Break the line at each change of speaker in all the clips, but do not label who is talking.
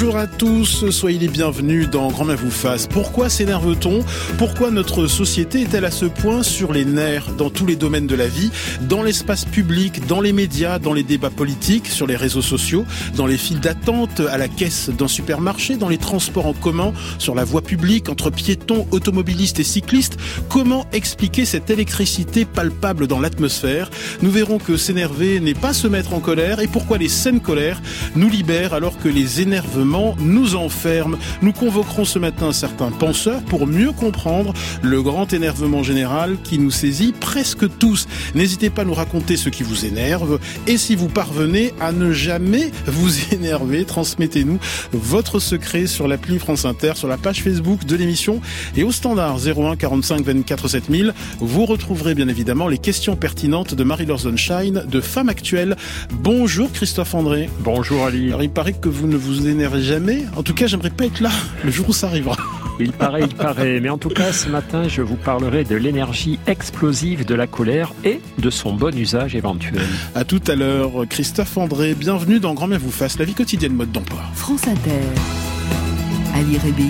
Bonjour à tous, soyez les bienvenus dans Grand Bien vous fasse. Pourquoi s'énerve-t-on ? Pourquoi notre société est-elle à ce point sur les nerfs dans tous les domaines de la vie, dans l'espace public, dans les médias, dans les débats politiques, sur les réseaux sociaux, dans les files d'attente à la caisse d'un supermarché, dans les transports en commun, sur la voie publique, entre piétons, automobilistes et cyclistes? Comment expliquer cette électricité palpable dans l'atmosphère? Nous verrons que s'énerver n'est pas se mettre en colère et pourquoi les saines colères nous libèrent alors que les énervements nous enferment. Nous convoquerons ce matin certains penseurs pour mieux comprendre le grand énervement général qui nous saisit presque tous. N'hésitez pas à nous raconter ce qui vous énerve et si vous parvenez à ne jamais vous énerver, transmettez-nous votre secret sur l'appli France Inter, sur la page Facebook de l'émission et au standard 01 45 24 7000. Vous retrouverez bien évidemment les questions pertinentes de Marie-Laure Sunshine de Femmes Actuelles. Bonjour Christophe André.
Bonjour Ali.
Alors il paraît que vous ne vous énervez jamais. En tout cas, j'aimerais pas être là le jour où ça arrivera.
Il paraît. Mais en tout cas, ce matin, je vous parlerai de l'énergie explosive de la colère et de son bon usage éventuel.
À tout à l'heure, Christophe André. Bienvenue dans Grand Bien vous fasse, la vie quotidienne mode d'emploi.
France Inter. Ali Rébéi.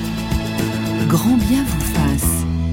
Grand Bien vous fasse.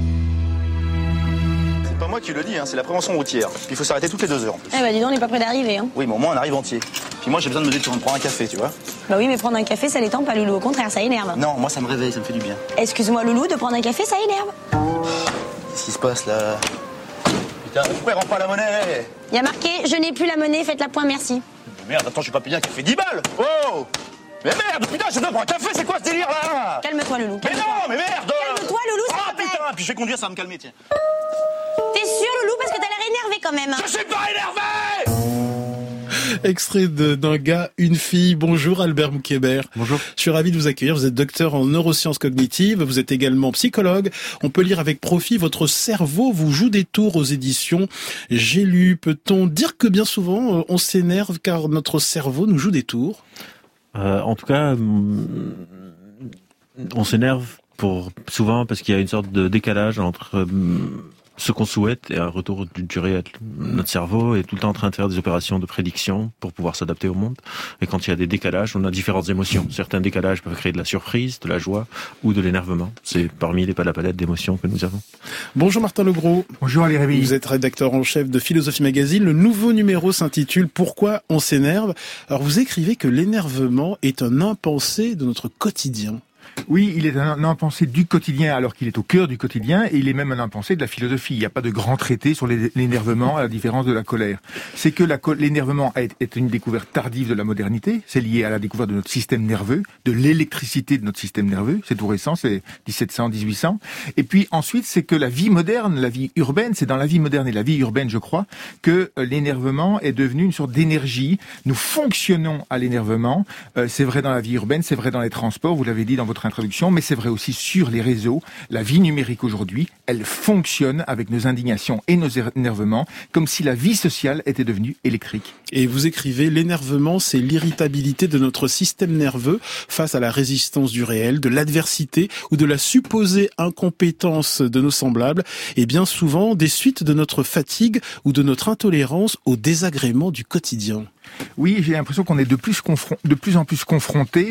C'est pas moi qui le dis, c'est la prévention routière. Puis il faut s'arrêter toutes les 2 heures en plus.
Eh bah dis donc, on n'est pas près d'arriver.
Oui, mais au moins on arrive entier. Puis moi j'ai besoin de me détendre, prendre un café, tu vois.
Bah oui, mais prendre un café, ça l'étend pas, Loulou. Au contraire, ça énerve.
Non, moi ça me réveille, ça me fait du bien.
Excuse-moi, Loulou, de prendre un café, ça énerve.
Qu'est-ce qui se passe là? Putain, pourquoi il rend pas la monnaie?
Il y a marqué, je n'ai plus la monnaie, faites-la point, merci.
Merde, attends, je suis pas payé un café 10 balles. Oh! Mais merde, putain, je dois prendre un café, c'est quoi ce délire là?
Calme-toi, Loulou.
Mais non, mais merde!
Calme-toi, Loulou, s'il te plaît.
Putain, puis je vais conduire, ça va me calmer, tiens.
T'es sûr, Loulou, parce que t'as l'air énervé quand même.
Je suis pas énervé!
Extrait d'un gars, une fille. Bonjour Albert Moukébert.
Bonjour.
Je suis ravi de vous accueillir. Vous êtes docteur en neurosciences cognitives. Vous êtes également psychologue. On peut lire avec profit Votre cerveau vous joue des tours aux éditions J'ai lu. Peut-on dire que bien souvent on s'énerve car notre cerveau nous joue des tours?
En tout cas, on s'énerve souvent parce qu'il y a une sorte de décalage entre ce qu'on souhaite et un retour du réel. Notre cerveau est tout le temps en train de faire des opérations de prédiction pour pouvoir s'adapter au monde. Et quand il y a des décalages, on a différentes émotions. Certains décalages peuvent créer de la surprise, de la joie ou de l'énervement. C'est parmi la palette d'émotions que nous avons.
Bonjour Martin Legros.
Bonjour Ali Rébéi.
Vous êtes rédacteur en chef de Philosophie Magazine. Le nouveau numéro s'intitule Pourquoi on s'énerve. Alors vous écrivez que l'énervement est un impensé de notre quotidien.
Oui, il est un impensé du quotidien alors qu'il est au cœur du quotidien et il est même un impensé de la philosophie. Il n'y a pas de grand traité sur l'énervement à la différence de la colère. C'est que l'énervement est une découverte tardive de la modernité. C'est lié à la découverte de notre système nerveux, de l'électricité de notre système nerveux. C'est tout récent, c'est 1700, 1800. Et puis ensuite, c'est que la vie moderne, la vie urbaine, c'est dans la vie moderne et la vie urbaine, je crois, que l'énervement est devenu une sorte d'énergie. Nous fonctionnons à l'énervement. C'est vrai dans la vie urbaine, c'est vrai dans les transports, vous l'avez dit dans votre introduction, mais c'est vrai aussi sur les réseaux. La vie numérique aujourd'hui, elle fonctionne avec nos indignations et nos énervements, comme si la vie sociale était devenue électrique.
Et vous écrivez, l'énervement, c'est l'irritabilité de notre système nerveux face à la résistance du réel, de l'adversité ou de la supposée incompétence de nos semblables, et bien souvent des suites de notre fatigue ou de notre intolérance aux désagréments du quotidien.
Oui, j'ai l'impression qu'on est de plus en plus confronté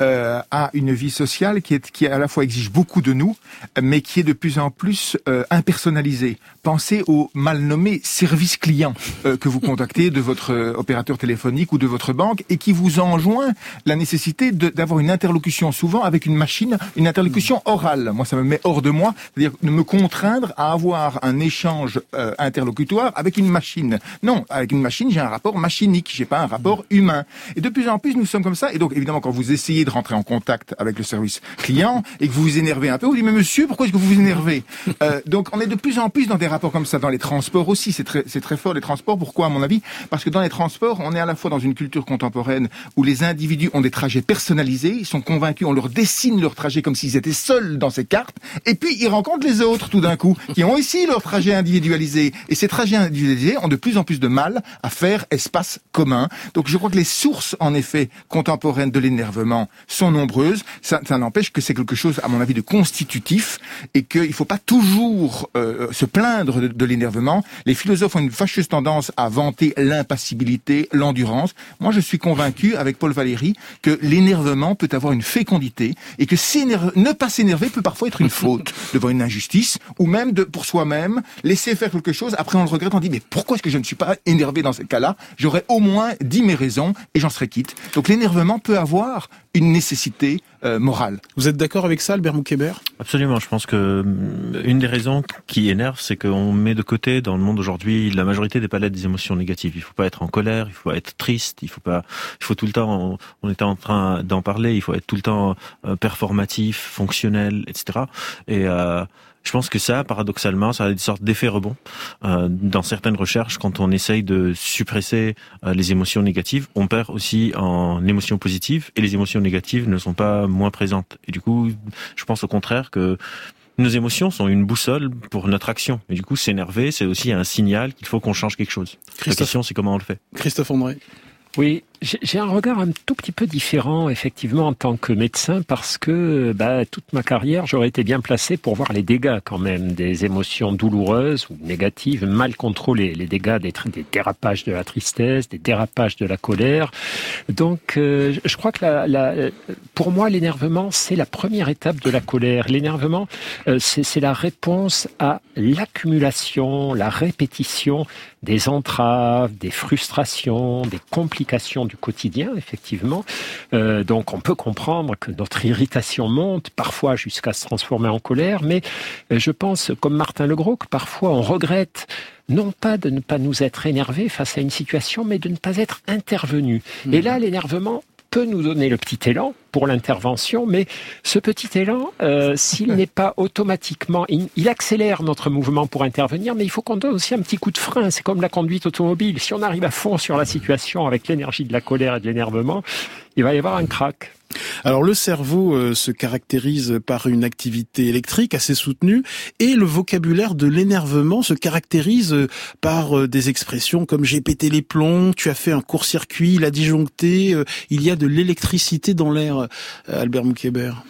à une vie sociale qui à la fois exige beaucoup de nous, mais qui est de plus en plus impersonnalisée. Pensez au mal nommé service client que vous contactez de votre opérateur téléphonique ou de votre banque et qui vous enjoint la nécessité d'avoir une interlocution souvent avec une machine, une interlocution orale. Moi, ça me met hors de moi, c'est-à-dire de me contraindre à avoir un échange interlocutoire avec une machine. Non, avec une machine, j'ai un rapport machinique. J'ai pas un rapport humain. Et de plus en plus, nous sommes comme ça. Et donc, évidemment, quand vous essayez de rentrer en contact avec le service client et que vous vous énervez un peu, vous dites, mais monsieur, pourquoi est-ce que vous vous énervez? Donc, on est de plus en plus dans des rapports comme ça. Dans les transports aussi, c'est très fort, les transports. Pourquoi, à mon avis? Parce que dans les transports, on est à la fois dans une culture contemporaine où les individus ont des trajets personnalisés, ils sont convaincus, on leur dessine leur trajet comme s'ils étaient seuls dans ces cartes, et puis ils rencontrent les autres, tout d'un coup, qui ont aussi leur trajet individualisé. Et ces trajets individualisés ont de plus en plus de mal à faire espace commun. commun. Donc je crois que les sources, en effet, contemporaines de l'énervement sont nombreuses. Ça n'empêche que c'est quelque chose, à mon avis, de constitutif et qu'il ne faut pas toujours se plaindre de l'énervement. Les philosophes ont une fâcheuse tendance à vanter l'impassibilité, l'endurance. Moi, je suis convaincu, avec Paul Valéry, que l'énervement peut avoir une fécondité et que ne pas s'énerver peut parfois être une faute devant une injustice ou même pour soi-même laisser faire quelque chose. Après, on le regrette, on dit mais pourquoi est-ce que je ne suis pas énervé dans ce cas-là? J'aurais au moins dit mes raisons et j'en serais quitte. Donc l'énervement peut avoir une nécessité morale.
Vous êtes d'accord avec ça, Albert Moukébert?
Absolument. Je pense que une des raisons qui énerve, c'est qu'on met de côté dans le monde aujourd'hui la majorité des palettes des émotions négatives. Il faut pas être en colère, il faut pas être triste, il faut tout le temps, on était en train d'en parler, il faut être tout le temps performatif, fonctionnel, etc. Et je pense que ça, paradoxalement, ça a une sorte d'effet rebond. Dans certaines recherches, quand on essaye de suppresser les émotions négatives, on perd aussi en émotions positives et les émotions négatives ne sont pas moins présentes. Et du coup, je pense au contraire que nos émotions sont une boussole pour notre action. Et du coup, s'énerver, c'est aussi un signal qu'il faut qu'on change quelque chose. La question, c'est comment on le fait.
Christophe André.
Oui, j'ai un regard un tout petit peu différent, effectivement, en tant que médecin, parce que toute ma carrière, j'aurais été bien placé pour voir les dégâts, quand même, des émotions douloureuses ou négatives, mal contrôlées, les dégâts des dérapages de la tristesse, des dérapages de la colère. Donc, je crois que pour moi, l'énervement, c'est la première étape de la colère. L'énervement, c'est la réponse à l'accumulation, la répétition des entraves, des frustrations, des complications du quotidien, effectivement. Donc on peut comprendre que notre irritation monte, parfois jusqu'à se transformer en colère, mais je pense, comme Martin Legros, que parfois on regrette non pas de ne pas nous être énervés face à une situation, mais de ne pas être intervenu. Et là, l'énervement peut nous donner le petit élan pour l'intervention, mais ce petit élan, s'il n'est pas automatiquement... Il accélère notre mouvement pour intervenir, mais il faut qu'on donne aussi un petit coup de frein. C'est comme la conduite automobile. Si on arrive à fond sur la situation avec l'énergie de la colère et de l'énervement, il va y avoir un crack.
Alors le cerveau se caractérise par une activité électrique assez soutenue et le vocabulaire de l'énervement se caractérise par des expressions comme j'ai pété les plombs, tu as fait un court-circuit, il a disjoncté, il y a de l'électricité dans l'air. Albert Moukébert.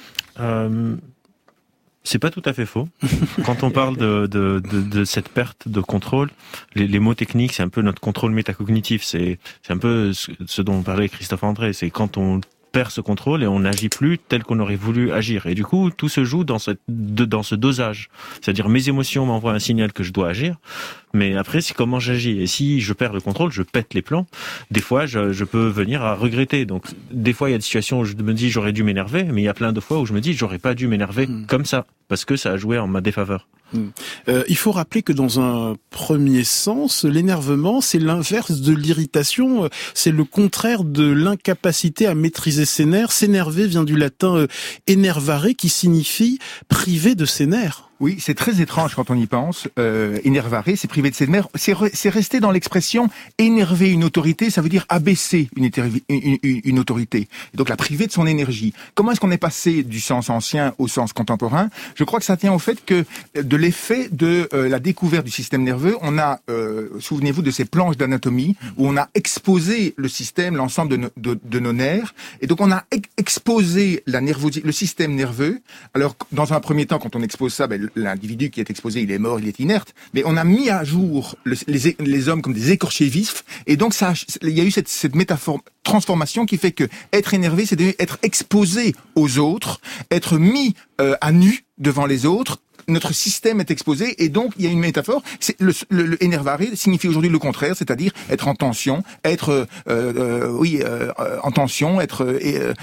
C'est pas tout à fait faux. Quand on parle de cette perte de contrôle, les mots techniques, c'est un peu notre contrôle métacognitif. C'est un peu ce dont parlait Christophe André. C'est quand on perd ce contrôle et on n'agit plus tel qu'on aurait voulu agir. Et du coup, tout se joue dans ce dosage. C'est-à-dire, mes émotions m'envoient un signal que je dois agir, mais après, c'est comment j'agis. Et si je perds le contrôle, je pète les plombs. Des fois, je peux venir à regretter. Donc, des fois, il y a des situations où je me dis j'aurais dû m'énerver, mais il y a plein de fois où je me dis j'aurais pas dû m'énerver comme ça, parce que ça a joué en ma défaveur.
Il faut rappeler que dans un premier sens, l'énervement, c'est l'inverse de l'irritation, c'est le contraire de l'incapacité à maîtriser ses nerfs. S'énerver vient du latin enervare, qui signifie priver de ses nerfs.
Oui, c'est très étrange quand on y pense. Énervare, c'est privé de ses nerfs. C'est resté dans l'expression énerver une autorité, ça veut dire abaisser une autorité. Et donc la priver de son énergie. Comment est-ce qu'on est passé du sens ancien au sens contemporain? Je crois que ça tient au fait que de l'effet de la découverte du système nerveux, on a, souvenez-vous de ces planches d'anatomie où on a exposé le système, l'ensemble de nos nerfs, et donc on a exposé le système nerveux. Alors dans un premier temps, quand on expose ça, l'individu qui est exposé, il est mort, il est inerte, mais on a mis à jour les hommes comme des écorchés vifs, et donc il y a eu cette métaphore transformation qui fait que être énervé, c'est être exposé aux autres, être mis à nu devant les autres. Notre système est exposé et donc il y a une métaphore. C'est le énervare signifie aujourd'hui le contraire, c'est-à-dire être en tension, être en tension, être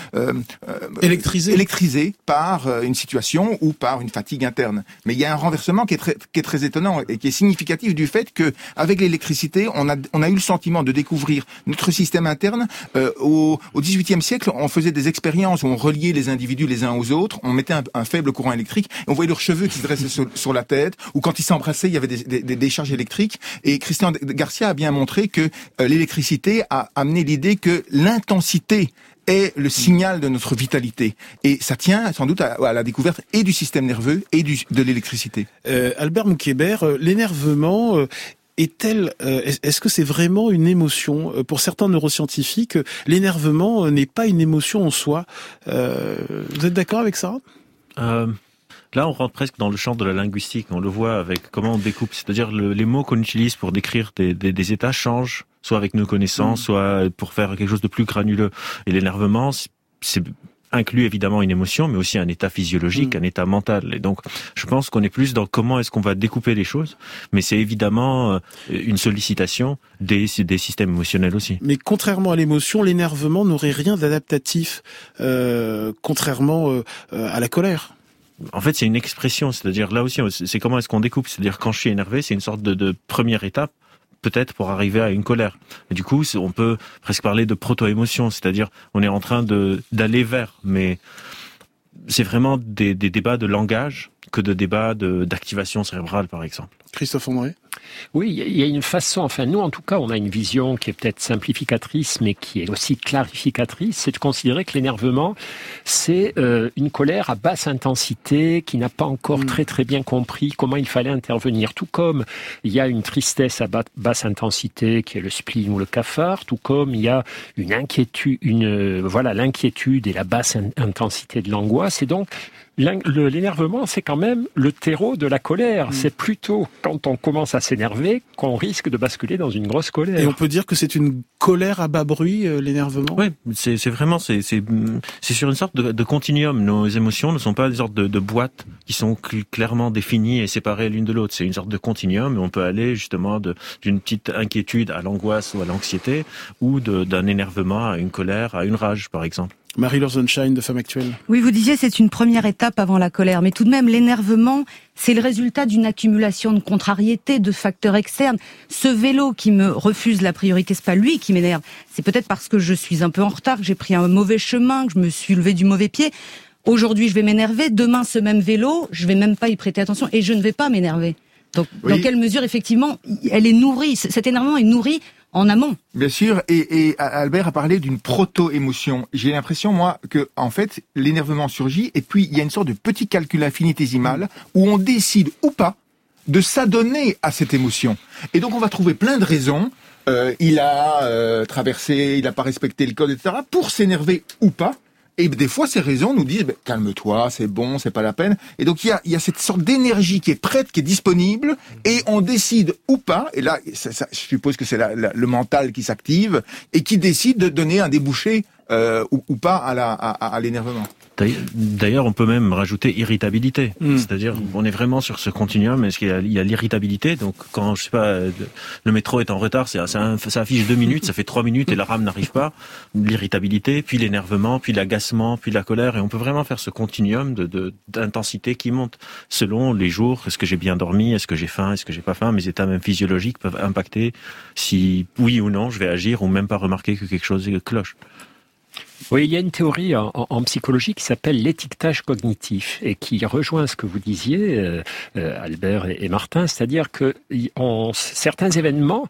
électrisé par une situation ou par une fatigue interne. Mais il y a un renversement qui est très étonnant et qui est significatif du fait que avec l'électricité, on a eu le sentiment de découvrir notre système interne. Au XVIIIe siècle, on faisait des expériences où on reliait les individus les uns aux autres, on mettait un faible courant électrique, et on voyait leurs cheveux qui se dressaient sur la tête, ou quand ils s'embrassaient, il y avait des décharges électriques. Et Christian Garcia a bien montré que l'électricité a amené l'idée que l'intensité est le signal de notre vitalité. Et ça tient sans doute à la découverte et du système nerveux et de l'électricité.
Albert Moukébert, l'énervement est-ce que c'est vraiment une émotion? Pour certains neuroscientifiques, l'énervement n'est pas une émotion en soi. Vous êtes d'accord avec ça?
Là, on rentre presque dans le champ de la linguistique. On le voit avec comment on découpe. C'est-à-dire les mots qu'on utilise pour décrire des états changent, soit avec nos connaissances, soit pour faire quelque chose de plus granuleux. Et l'énervement, c'est inclut évidemment une émotion, mais aussi un état physiologique, un état mental. Et donc, je pense qu'on est plus dans comment est-ce qu'on va découper les choses, mais c'est évidemment une sollicitation des systèmes émotionnels aussi.
Mais contrairement à l'émotion, l'énervement n'aurait rien d'adaptatif, contrairement à la colère.
En fait, c'est une expression, c'est-à-dire là aussi, c'est comment est-ce qu'on découpe. C'est-à-dire quand je suis énervé, c'est une sorte de première étape, peut-être pour arriver à une colère. Et du coup, on peut presque parler de proto-émotion, c'est-à-dire on est en train d'aller vers, mais c'est vraiment des débats de langage que de débats d'activation cérébrale, par exemple.
Christophe André?
Oui, il y a une façon, enfin nous en tout cas, on a une vision qui est peut-être simplificatrice, mais qui est aussi clarificatrice, c'est de considérer que l'énervement, c'est une colère à basse intensité qui n'a pas encore très très bien compris comment il fallait intervenir. Tout comme il y a une tristesse à basse intensité qui est le spleen ou le cafard, tout comme il y a une inquiétude, l'inquiétude et la basse intensité de l'angoisse, et donc l'énervement, c'est quand même le terreau de la colère. C'est plutôt quand on commence à s'énerver qu'on risque de basculer dans une grosse colère.
Et on peut dire que c'est une colère à bas bruit, l'énervement?
Oui, c'est vraiment, c'est sur une sorte de continuum. Nos émotions ne sont pas des sortes de boîtes qui sont clairement définies et séparées l'une de l'autre. C'est une sorte de continuum et on peut aller justement d'une petite inquiétude à l'angoisse ou à l'anxiété, ou d'un énervement à une colère, à une rage, par exemple.
Marie-Laure Zonshine de Femmes Actuelles.
Oui, vous disiez c'est une première étape avant la colère, mais tout de même l'énervement, c'est le résultat d'une accumulation de contrariétés, de facteurs externes. Ce vélo qui me refuse la priorité, c'est pas lui qui m'énerve, c'est peut-être parce que je suis un peu en retard, que j'ai pris un mauvais chemin, que je me suis levé du mauvais pied. Aujourd'hui, je vais m'énerver, demain ce même vélo, je vais même pas y prêter attention et je ne vais pas m'énerver. Donc, dans quelle mesure, effectivement, elle est nourrie, cet énervement est nourri en amont.
Bien sûr, et Albert a parlé d'une proto-émotion. J'ai l'impression, moi, que en fait, l'énervement surgit, et puis il y a une sorte de petit calcul infinitésimal où on décide ou pas de s'adonner à cette émotion. Et donc on va trouver plein de raisons. Il a traversé, il n'a pas respecté le code, etc., pour s'énerver ou pas. Et des fois, ces raisons nous disent calme-toi, c'est bon, c'est pas la peine. Et donc il y a cette sorte d'énergie qui est prête, qui est disponible, et on décide ou pas. Et là, je suppose que c'est le mental qui s'active et qui décide de donner un débouché ou pas à l'énervement.
D'ailleurs, on peut même rajouter irritabilité. C'est-à-dire, on est vraiment sur ce continuum. Est-ce qu'il y a l'irritabilité? Donc, quand, je sais pas, le métro est en retard, ça affiche 2 minutes, ça fait 3 minutes et la rame n'arrive pas. L'irritabilité, puis l'énervement, puis l'agacement, puis la colère. Et on peut vraiment faire ce continuum d'intensité qui monte selon les jours. Est-ce que j'ai bien dormi? Est-ce que j'ai faim? Est-ce que j'ai pas faim? Mes états même physiologiques peuvent impacter si, oui ou non, je vais agir ou même pas remarquer que quelque chose cloche.
Oui, il y a une théorie en psychologie qui s'appelle l'étiquetage cognitif et qui rejoint ce que vous disiez, Albert et Martin, c'est-à-dire que certains événements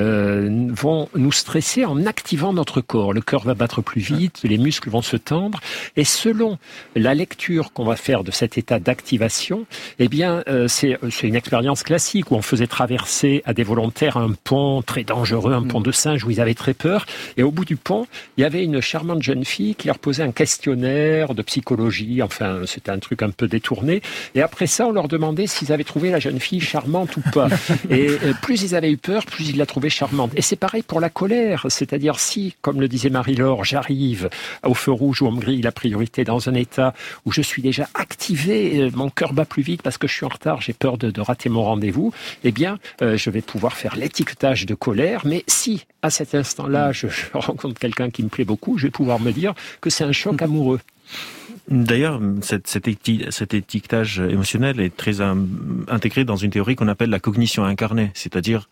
vont nous stresser en activant notre corps. Le cœur va battre plus vite, les muscles vont se tendre, et selon la lecture qu'on va faire de cet état d'activation, eh bien, c'est une expérience classique où on faisait traverser à des volontaires un pont très dangereux, un pont de singe où ils avaient très peur, et au bout du pont, il y avait une charmante jeune fille qui leur posait un questionnaire de psychologie, enfin c'était un truc un peu détourné, et après ça on leur demandait s'ils avaient trouvé la jeune fille charmante ou pas, et plus ils avaient eu peur, plus ils la trouvaient charmante. Et c'est pareil pour la colère, c'est-à-dire si, comme le disait Marie-Laure, j'arrive au feu rouge où on me grille la priorité dans un état où je suis déjà activé, mon cœur bat plus vite parce que je suis en retard, j'ai peur de rater mon rendez-vous, eh bien je vais pouvoir faire l'étiquetage de colère, mais si à cet instant-là je rencontre quelqu'un qui me plaît beaucoup, je vais pouvoir me dire que c'est un choc amoureux.
D'ailleurs, cet étiquetage émotionnel est très intégré dans une théorie qu'on appelle la cognition incarnée, c'est-à-dire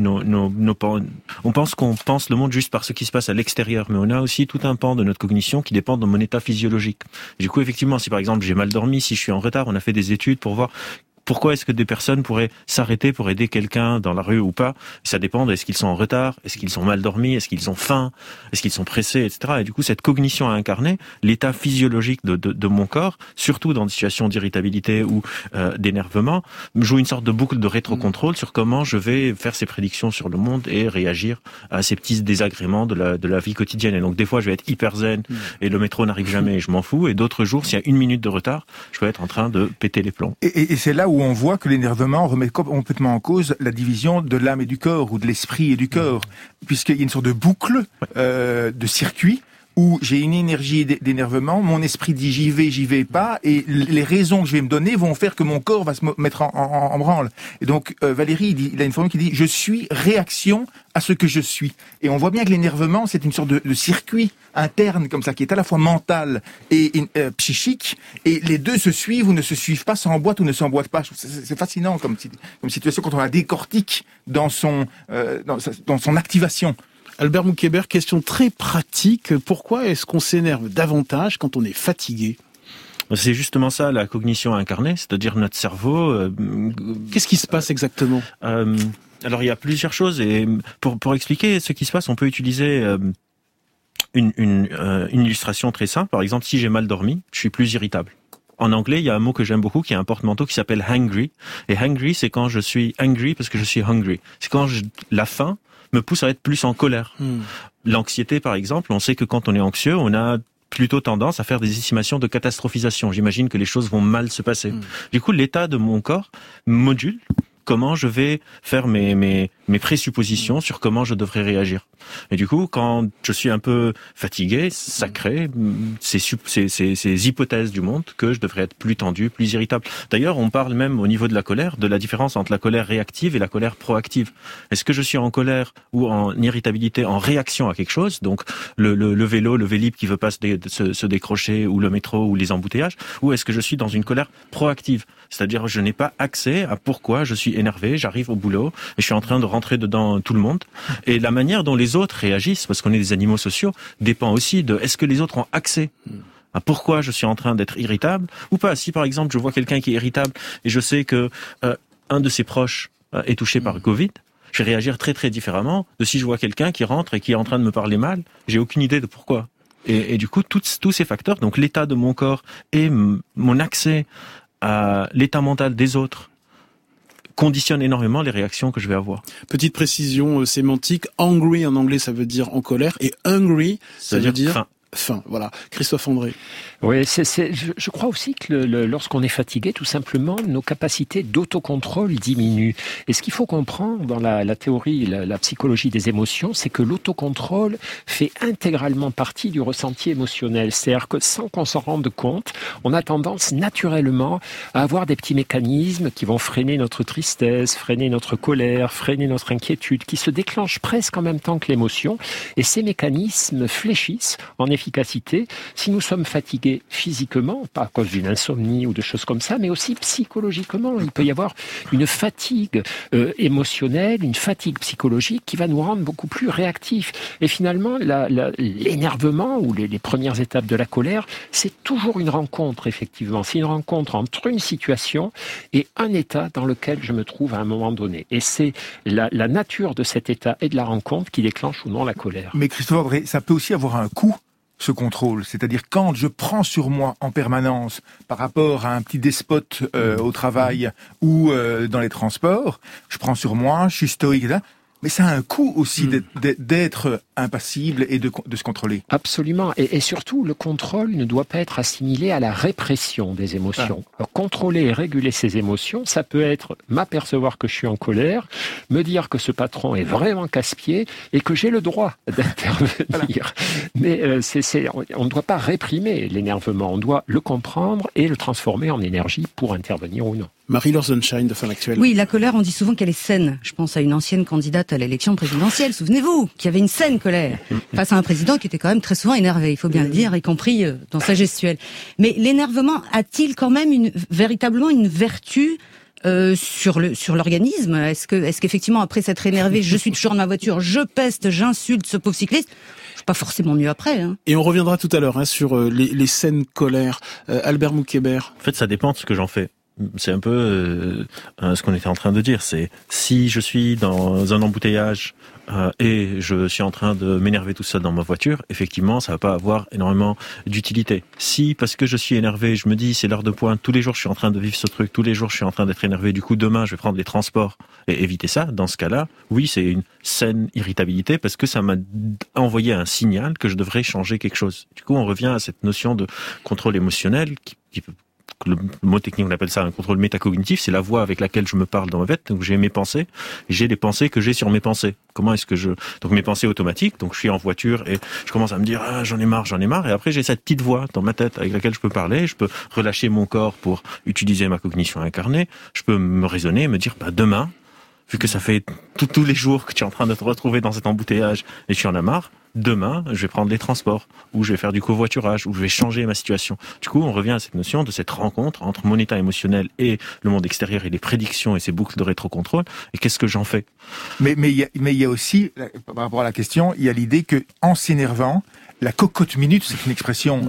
on pense qu'on pense le monde juste par ce qui se passe à l'extérieur, mais on a aussi tout un pan de notre cognition qui dépend de mon état physiologique. Du coup, effectivement, si par exemple j'ai mal dormi, si je suis en retard, on a fait des études pour voir Pourquoi est-ce que des personnes pourraient s'arrêter pour aider quelqu'un dans la rue ou pas? Ça dépend. Est-ce qu'ils sont en retard? Est-ce qu'ils ont mal dormi? Est-ce qu'ils ont faim? Est-ce qu'ils sont pressés, etc. Et du coup, cette cognition à incarner, l'état physiologique de mon corps, surtout dans des situations d'irritabilité ou d'énervement, joue une sorte de boucle de rétrocontrôle sur comment je vais faire ces prédictions sur le monde et réagir à ces petits désagréments de la vie quotidienne. Et donc, des fois, je vais être hyper zen et le métro n'arrive jamais et je m'en fous. Et d'autres jours, s'il y a 1 minute de retard, je peux être en train de péter les plombs.
Et c'est là où on voit que l'énervement remet complètement en cause la division de l'âme et du corps, ou de l'esprit et du corps, puisqu'il y a une sorte de boucle, de circuit, où j'ai une énergie d'énervement, mon esprit dit j'y vais pas, et les raisons que je vais me donner vont faire que mon corps va se mettre en branle. Et donc Valérie, il a une formule qui dit je suis réaction à ce que je suis. Et on voit bien que l'énervement, c'est une sorte de circuit interne comme ça, qui est à la fois mental et psychique, et les deux se suivent ou ne se suivent pas, s'emboîtent ou ne s'emboîtent pas. C'est fascinant comme situation quand on la décortique dans son activation.
Albert Moukébert, question très pratique. Pourquoi est-ce qu'on s'énerve davantage quand on est fatigué?
C'est justement ça, la cognition incarnée, c'est-à-dire notre cerveau.
Qu'est-ce qui se passe exactement?
Alors, il y a plusieurs choses, et pour expliquer ce qui se passe, on peut utiliser une illustration très simple. Par exemple, si j'ai mal dormi, je suis plus irritable. En anglais, il y a un mot que j'aime beaucoup, qui est un porte-manteau, qui s'appelle hangry. Et hangry, c'est quand je suis angry parce que je suis hungry. C'est quand la faim me pousse à être plus en colère. L'anxiété, par exemple, on sait que quand on est anxieux, on a plutôt tendance à faire des estimations de catastrophisation. J'imagine que les choses vont mal se passer. Du coup, l'état de mon corps module comment je vais faire mes présuppositions sur comment je devrais réagir. Et du coup, quand je suis un peu fatigué, ça crée ces hypothèses du monde que je devrais être plus tendu, plus irritable. D'ailleurs, on parle même au niveau de la colère, de la différence entre la colère réactive et la colère proactive. Est-ce que je suis en colère ou en irritabilité en réaction à quelque chose, donc le vélo, le Vélib qui veut pas se décrocher, ou le métro, ou les embouteillages, ou est-ce que je suis dans une colère proactive? C'est-à-dire, je n'ai pas accès à pourquoi je suis énervé, j'arrive au boulot et je suis en train de rentrer dedans tout le monde. Et la manière dont les autres réagissent, parce qu'on est des animaux sociaux, dépend aussi de est-ce que les autres ont accès à pourquoi je suis en train d'être irritable ou pas. Si par exemple je vois quelqu'un qui est irritable et je sais que un de ses proches est touché par le Covid, je vais réagir très très différemment de si je vois quelqu'un qui rentre et qui est en train de me parler mal. J'ai aucune idée de pourquoi. Et du coup, tous ces facteurs, donc l'état de mon corps et mon accès à l'état mental des autres, conditionne énormément les réactions que je vais avoir.
Petite précision sémantique, angry en anglais ça veut dire en colère, et hungry ça veut dire faim. Voilà. Christophe André.
Oui, je crois aussi que lorsqu'on est fatigué, tout simplement, nos capacités d'autocontrôle diminuent. Et ce qu'il faut comprendre dans la théorie, la psychologie des émotions, c'est que l'autocontrôle fait intégralement partie du ressenti émotionnel. C'est-à-dire que sans qu'on s'en rende compte, on a tendance naturellement à avoir des petits mécanismes qui vont freiner notre tristesse, freiner notre colère, freiner notre inquiétude, qui se déclenchent presque en même temps que l'émotion. Et ces mécanismes fléchissent en efficacité si nous sommes fatigués physiquement, pas à cause d'une insomnie ou de choses comme ça, mais aussi psychologiquement. Il peut y avoir une fatigue émotionnelle, une fatigue psychologique qui va nous rendre beaucoup plus réactifs. Et finalement, l'énervement ou les premières étapes de la colère, c'est toujours une rencontre, effectivement. C'est une rencontre entre une situation et un état dans lequel je me trouve à un moment donné. Et c'est la nature de cet état et de la rencontre qui déclenche ou non la colère.
Mais Christophe André, ça peut aussi avoir un coût, ce contrôle. C'est-à-dire quand je prends sur moi en permanence par rapport à un petit despote au travail ou dans les transports, je prends sur moi, je suis stoïque, là. Mais ça a un coût aussi d'être impassible et de se contrôler.
Absolument. Et surtout, le contrôle ne doit pas être assimilé à la répression des émotions. Alors, contrôler et réguler ses émotions, ça peut être m'apercevoir que je suis en colère, me dire que ce patron est vraiment casse-pied et que j'ai le droit d'intervenir. Mais on ne doit pas réprimer l'énervement, on doit le comprendre et le transformer en énergie pour intervenir ou non.
Marie-Laure Sunshine de Fin Actuelle.
Oui, la colère, on dit souvent qu'elle est saine. Je pense à une ancienne candidate à l'élection présidentielle, souvenez-vous, qui avait une saine colère face à un président qui était quand même très souvent énervé, il faut bien le dire, y compris dans sa gestuelle. Mais l'énervement a-t-il quand même véritablement une vertu sur l'organisme? Est-ce qu'effectivement, après s'être énervé, je suis toujours dans ma voiture, je peste, j'insulte ce pauvre cycliste, je suis pas forcément mieux après. Hein.
Et on reviendra tout à l'heure sur les scènes colères. Albert Moukébert.
En fait, ça dépend de ce que j'en fais. C'est un peu ce qu'on était en train de dire. C'est si je suis dans un embouteillage et je suis en train de m'énerver tout seul dans ma voiture, effectivement, ça va pas avoir énormément d'utilité. Si, parce que je suis énervé, je me dis c'est l'heure de pointe, tous les jours je suis en train de vivre ce truc, tous les jours je suis en train d'être énervé, du coup demain je vais prendre les transports et éviter ça, dans ce cas-là, oui, c'est une saine irritabilité parce que ça m'a envoyé un signal que je devrais changer quelque chose. Du coup, on revient à cette notion de contrôle émotionnel qui peut, le mot technique on appelle ça un contrôle métacognitif, c'est la voix avec laquelle je me parle dans ma tête. Donc j'ai mes pensées, et j'ai les pensées que j'ai sur mes pensées. Comment est-ce que donc mes pensées automatiques, donc je suis en voiture et je commence à me dire j'en ai marre, et après j'ai cette petite voix dans ma tête avec laquelle je peux parler, je peux relâcher mon corps pour utiliser ma cognition incarnée, je peux me raisonner, me dire demain, vu que ça fait tous les jours que tu es en train de te retrouver dans cet embouteillage et tu en as marre, demain, je vais prendre les transports, ou je vais faire du covoiturage, ou je vais changer ma situation. Du coup, on revient à cette notion de cette rencontre entre mon état émotionnel et le monde extérieur et les prédictions et ces boucles de rétrocontrôle. Et qu'est-ce que j'en fais?
Mais il y a aussi, par rapport à la question, il y a l'idée que, en s'énervant, la cocotte minute, c'est une expression,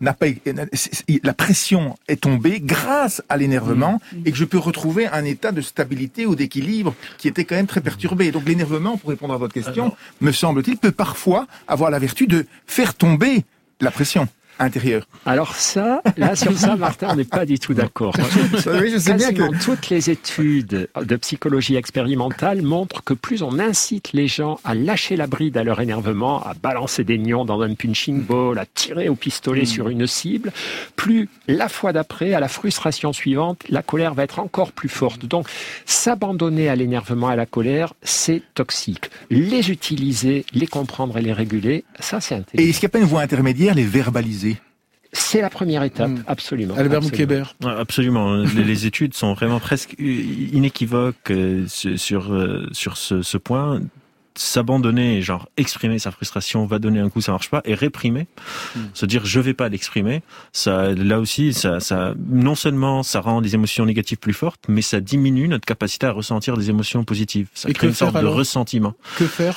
la pression est tombée grâce à l'énervement et que je peux retrouver un état de stabilité ou d'équilibre qui était quand même très perturbé. Donc l'énervement, pour répondre à votre question, me semble-t-il, peut parfois avoir la vertu de faire tomber la pression intérieure.
Alors ça, sur ça, Martin, on n'est pas du tout d'accord.
Oui, je sais bien que
toutes les études de psychologie expérimentale montrent que plus on incite les gens à lâcher la bride à leur énervement, à balancer des nions dans un punching ball, à tirer au pistolet sur une cible, plus la fois d'après, à la frustration suivante, la colère va être encore plus forte. Donc, s'abandonner à l'énervement, à la colère, c'est toxique. Les utiliser, les comprendre et les réguler, ça c'est intelligent.
Et est-ce qu'il n'y a pas une voie intermédiaire, les verbaliser?
C'est la première étape, absolument.
Albert Moukébert.
Absolument. Les études sont vraiment presque inéquivoques sur ce point. S'abandonner, genre exprimer sa frustration, va donner un coup, ça marche pas, et réprimer, se dire je vais pas l'exprimer, ça, là aussi, ça, non seulement ça rend les émotions négatives plus fortes, mais ça diminue notre capacité à ressentir des émotions positives. Ça crée une sorte de ressentiment.
Que faire?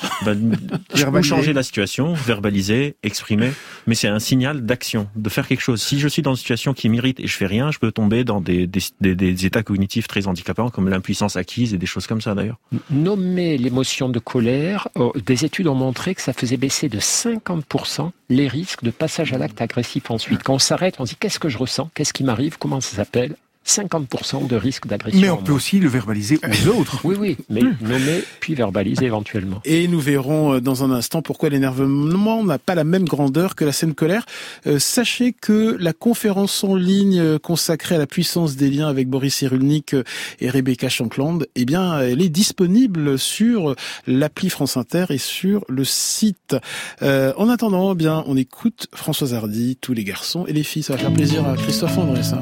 Ou changer la situation, verbaliser, exprimer, mais c'est un signal d'action, de faire quelque chose. Si je suis dans une situation qui m'irrite et je fais rien, je peux tomber dans des états cognitifs très handicapants, comme l'impuissance acquise et des choses comme ça d'ailleurs.
Nommer l'émotion de colère, des études ont montré que ça faisait baisser de 50% les risques de passage à l'acte agressif ensuite. Quand on s'arrête, on se dit qu'est-ce que je ressens, qu'est-ce qui m'arrive, comment ça s'appelle? 50% de risque d'agression.
Mais on peut aussi le verbaliser aux autres.
Oui, mais nommer puis verbaliser éventuellement.
Et nous verrons dans un instant pourquoi l'énervement n'a pas la même grandeur que la saine colère. Sachez que la conférence en ligne consacrée à la puissance des liens avec Boris Cyrulnik et Rebecca Shankland, eh bien, elle est disponible sur l'appli France Inter et sur le site. En attendant, eh bien, on écoute Françoise Hardy, Tous les garçons et les filles. Ça va faire plaisir à Christophe André, ça.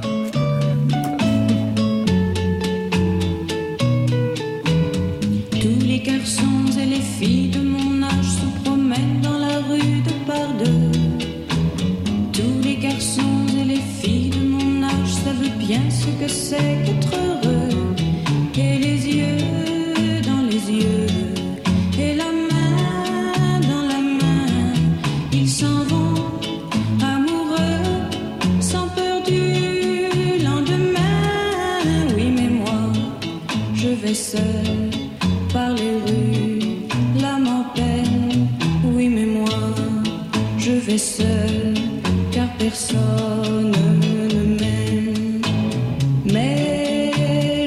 Les garçons et les filles de mon âge se promènent dans la rue de par deux. Tous les garçons et les filles de mon âge savent bien ce que c'est qu'être heureux. Et les yeux dans les yeux, et la main dans la main, ils s'en vont amoureux, sans peur du lendemain. Oui, mais moi, je vais seul par les rues, l'âme en peine. Oui, mais moi, je vais seul, car personne ne m'aime. Mais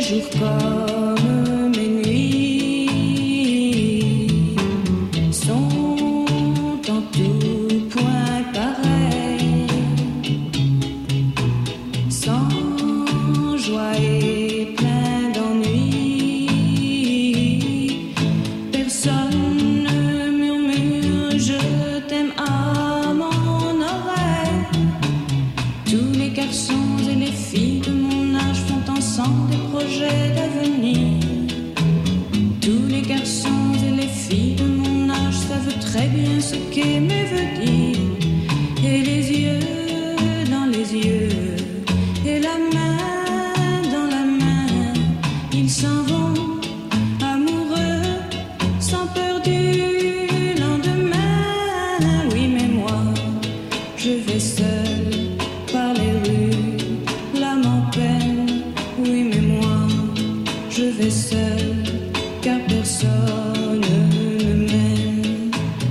seule, car personne ne m'aime.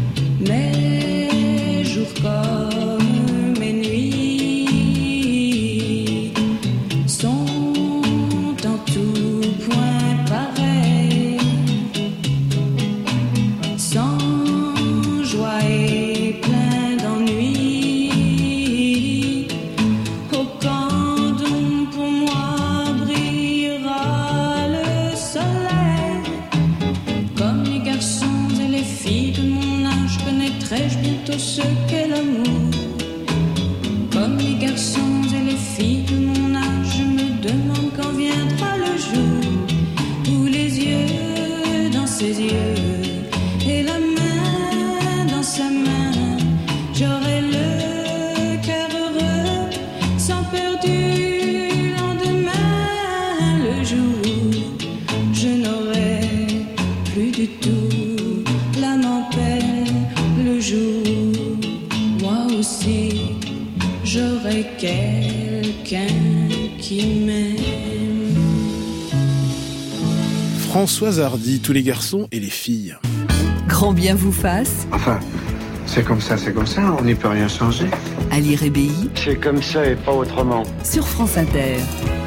Mes jours comme mes nuits sont en tout point pareils, sans joie et plein d'ennui. Au camp d'ombre pour moi brillera le soleil. Comme les garçons et les filles de mon âge, connaîtrai-je bientôt ce qu'est l'amour. Comme les garçons et les filles de mon âge, je me demande quand viendra le jour où les yeux dans ses yeux et la main dans sa main, j'aurai le cœur heureux, sans peur du lendemain. Le jour où je n'aurai plus du tout l'âme en peine, le jour où moi aussi j'aurai quelqu'un qui m'aime.
Françoise Hardy, tous les garçons et les filles.
Grand bien vous fasse.
Enfin, c'est comme ça, on n'y peut rien changer.
Ali Rébéi
C'est comme ça et pas autrement.
sur France Inter.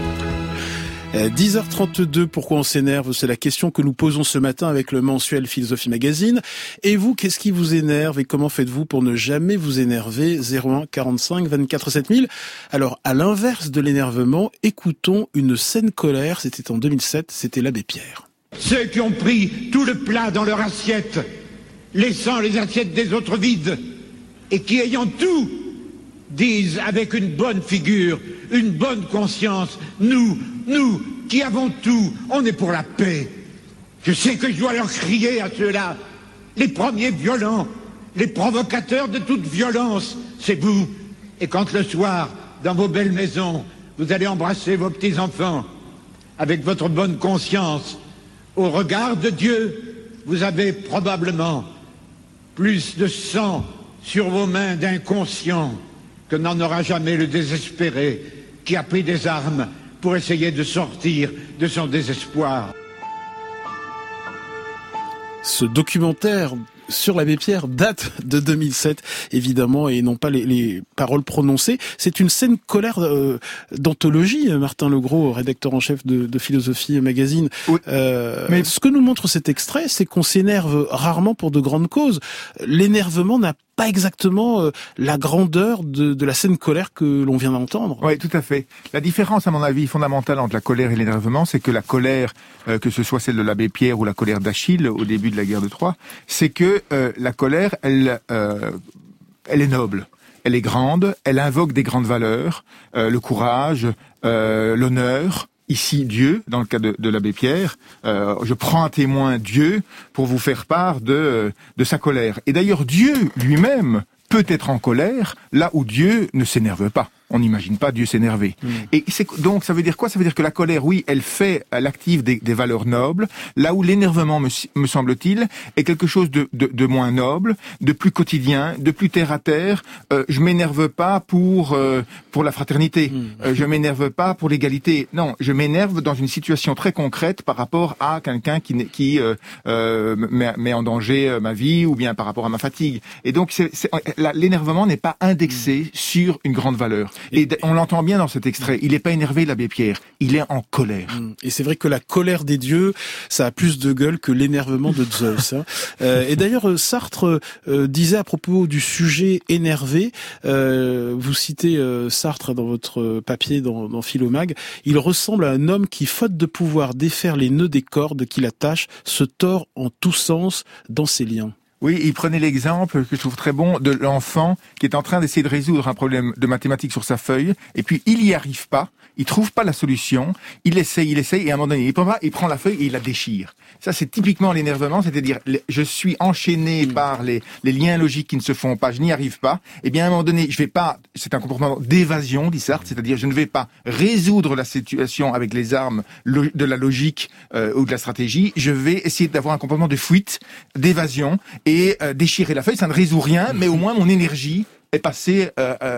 10h32, pourquoi on s'énerve? C'est la question que nous posons ce matin avec le mensuel Philosophie Magazine. Et vous, qu'est-ce qui vous énerve et comment faites-vous pour ne jamais vous énerver? 01 45 24 7000. Alors, à l'inverse de l'énervement, écoutons une saine colère. C'était en 2007, c'était l'abbé Pierre.
Ceux qui ont pris tout le plat dans leur assiette, laissant les assiettes des autres vides, et qui, ayant tout, disent avec une bonne figure, une bonne conscience, nous, qui avons tout, on est pour la paix. Je sais que je dois leur crier à ceux-là, les premiers violents, les provocateurs de toute violence, c'est vous. Et quand le soir, dans vos belles maisons, vous allez embrasser vos petits-enfants, avec votre bonne conscience, au regard de Dieu, vous avez probablement plus de sang sur vos mains d'inconscients que n'en aura jamais le désespéré qui a pris des armes pour essayer de sortir de son désespoir.
Ce documentaire sur l'abbé Pierre date de 2007, évidemment, et non pas les paroles prononcées. C'est une saine colère d'anthologie, Martin Legros, rédacteur en chef de Philosophie Magazine. Oui. Mais ce que nous montre cet extrait, c'est qu'on s'énerve rarement pour de grandes causes. L'énervement n'a pas exactement la grandeur de la saine colère que l'on vient d'entendre.
Oui, tout à fait. La différence, à mon avis, fondamentale entre la colère et l'énervement, c'est que la colère, que ce soit celle de l'abbé Pierre ou la colère d'Achille au début de la guerre de Troie, c'est que la colère, elle est noble. Elle est grande, elle invoque des grandes valeurs, le courage, l'honneur. Ici, Dieu, dans le cas de l'abbé Pierre, je prends un témoin, Dieu, pour vous faire part de sa colère. Et d'ailleurs, Dieu lui-même peut être en colère là où Dieu ne s'énerve pas. On n'imagine pas Dieu s'énerver. Et donc, ça veut dire quoi? Ça veut dire que la colère, oui, elle active des valeurs nobles, là où l'énervement, me semble-t-il, est quelque chose de moins noble, de plus quotidien, de plus terre à terre. Je m'énerve pas pour la fraternité. Je m'énerve pas pour l'égalité. Non, je m'énerve dans une situation très concrète par rapport à quelqu'un qui met en danger ma vie ou bien par rapport à ma fatigue. Et donc, l'énervement n'est pas indexé sur une grande valeur. Et on l'entend bien dans cet extrait. Il n'est pas énervé, l'abbé Pierre. Il est en colère.
Et c'est vrai que la colère des dieux, ça a plus de gueule que l'énervement de Zeus. Et d'ailleurs, Sartre disait à propos du sujet énervé, vous citez Sartre dans votre papier dans Philomag, il ressemble à un homme qui, faute de pouvoir défaire les nœuds des cordes qui l'attachent, se tord en tous sens dans ses liens.
Oui, il prenait l'exemple que je trouve très bon de l'enfant qui est en train d'essayer de résoudre un problème de mathématiques sur sa feuille, et puis il y arrive pas, il trouve pas la solution, il essaye, et à un moment donné, il prend la feuille et il la déchire. Ça, c'est typiquement l'énervement, c'est-à-dire, je suis enchaîné par les liens logiques qui ne se font pas, je n'y arrive pas, et bien à un moment donné, c'est un comportement d'évasion, dit Sartre, c'est-à-dire, je ne vais pas résoudre la situation avec les armes de la logique ou de la stratégie, je vais essayer d'avoir un comportement de fuite, d'évasion, et déchirer la feuille, ça ne résout rien, mais au moins mon énergie est passée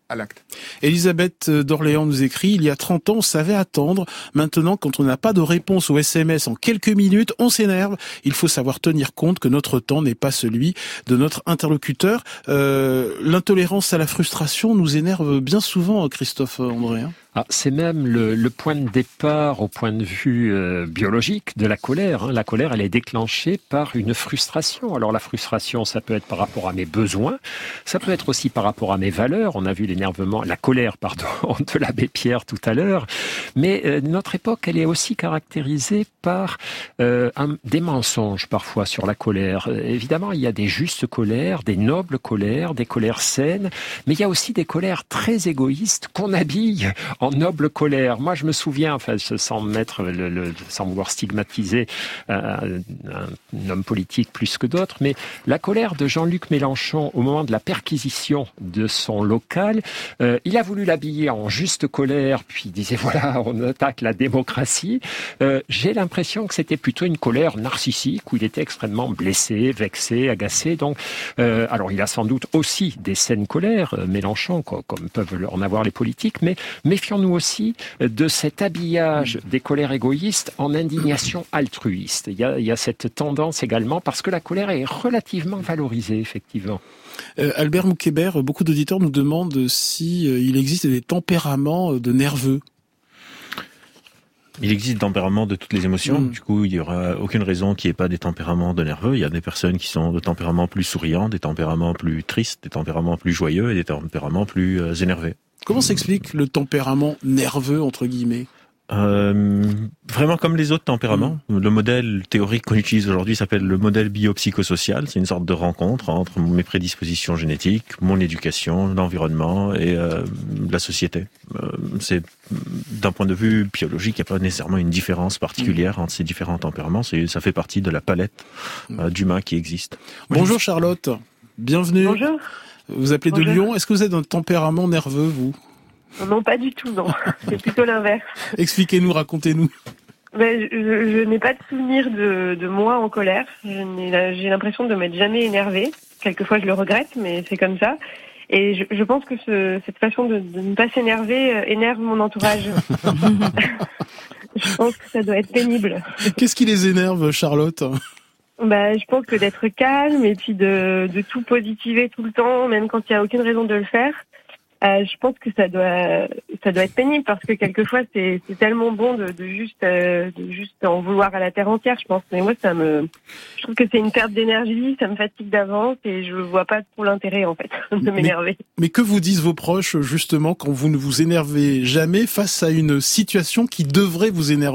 à l'acte.
Elisabeth d'Orléans nous écrit, il y a 30 ans, on savait attendre. Maintenant, quand on n'a pas de réponse au SMS en quelques minutes, on s'énerve. Il faut savoir tenir compte que notre temps n'est pas celui de notre interlocuteur. L'intolérance à la frustration nous énerve bien souvent, Christophe André.
Ah, c'est même le point de départ au point de vue biologique de la colère. La colère, elle est déclenchée par une frustration. Alors la frustration, ça peut être par rapport à mes besoins, ça peut être aussi par rapport à mes valeurs. On a vu la colère, de l'abbé Pierre tout à l'heure. Mais notre époque, elle est aussi caractérisée par des mensonges parfois sur la colère. Évidemment, il y a des justes colères, des nobles colères, des colères saines, mais il y a aussi des colères très égoïstes qu'on habille en noble colère. Moi, je me souviens, sans vouloir stigmatiser un homme politique plus que d'autres, mais la colère de Jean-Luc Mélenchon au moment de la perquisition de son local, il a voulu l'habiller en juste colère, puis il disait voilà, on attaque la démocratie. J'ai l'impression que c'était plutôt une colère narcissique où il était extrêmement blessé, vexé, agacé. Donc, alors il a sans doute aussi des saines colères, Mélenchon, comme peuvent en avoir les politiques, mais méfions-nous aussi de cet habillage des colères égoïstes en indignation altruiste. Il y a cette tendance également parce que la colère est relativement valorisée, effectivement.
Albert Moukébert, beaucoup d'auditeurs nous demandent si il existe des tempéraments de nerveux.
Il existe des tempéraments de toutes les émotions. Du coup, il y aura aucune raison qu'il n'y ait pas des tempéraments de nerveux. Il y a des personnes qui sont de tempéraments plus souriants, des tempéraments plus tristes, des tempéraments plus joyeux et des tempéraments plus énervés.
Comment s'explique le tempérament nerveux, entre guillemets ?
Vraiment comme les autres tempéraments. Le modèle théorique qu'on utilise aujourd'hui s'appelle le modèle biopsychosocial. C'est une sorte de rencontre entre mes prédispositions génétiques, mon éducation, l'environnement et la société. C'est d'un point de vue biologique, il n'y a pas nécessairement une différence particulière entre ces différents tempéraments. Ça fait partie de la palette d'humains qui existe.
Bonjour Charlotte, bienvenue.
Bonjour.
Vous appelez de Lyon. Est-ce que vous êtes d'un tempérament nerveux, vous ?
Non, pas du tout, non. C'est plutôt l'inverse.
Expliquez-nous, racontez-nous.
Je n'ai pas de souvenir de moi en colère. J'ai l'impression de m'être jamais énervée. Quelquefois, je le regrette, mais c'est comme ça. Et je pense que cette façon de ne pas s'énerver énerve mon entourage. Je pense que ça doit être pénible.
Qu'est-ce qui les énerve, Charlotte ?
Je pense que d'être calme et puis de tout positiver tout le temps, même quand il n'y a aucune raison de le faire. Je pense que ça doit être pénible parce que quelquefois c'est tellement bon de juste en vouloir à la terre entière, je pense. Mais moi je trouve que c'est une perte d'énergie, ça me fatigue d'avance et je vois pas trop l'intérêt en fait de m'énerver.
Mais que vous disent vos proches justement quand vous ne vous énervez jamais face à une situation qui devrait vous énerver ?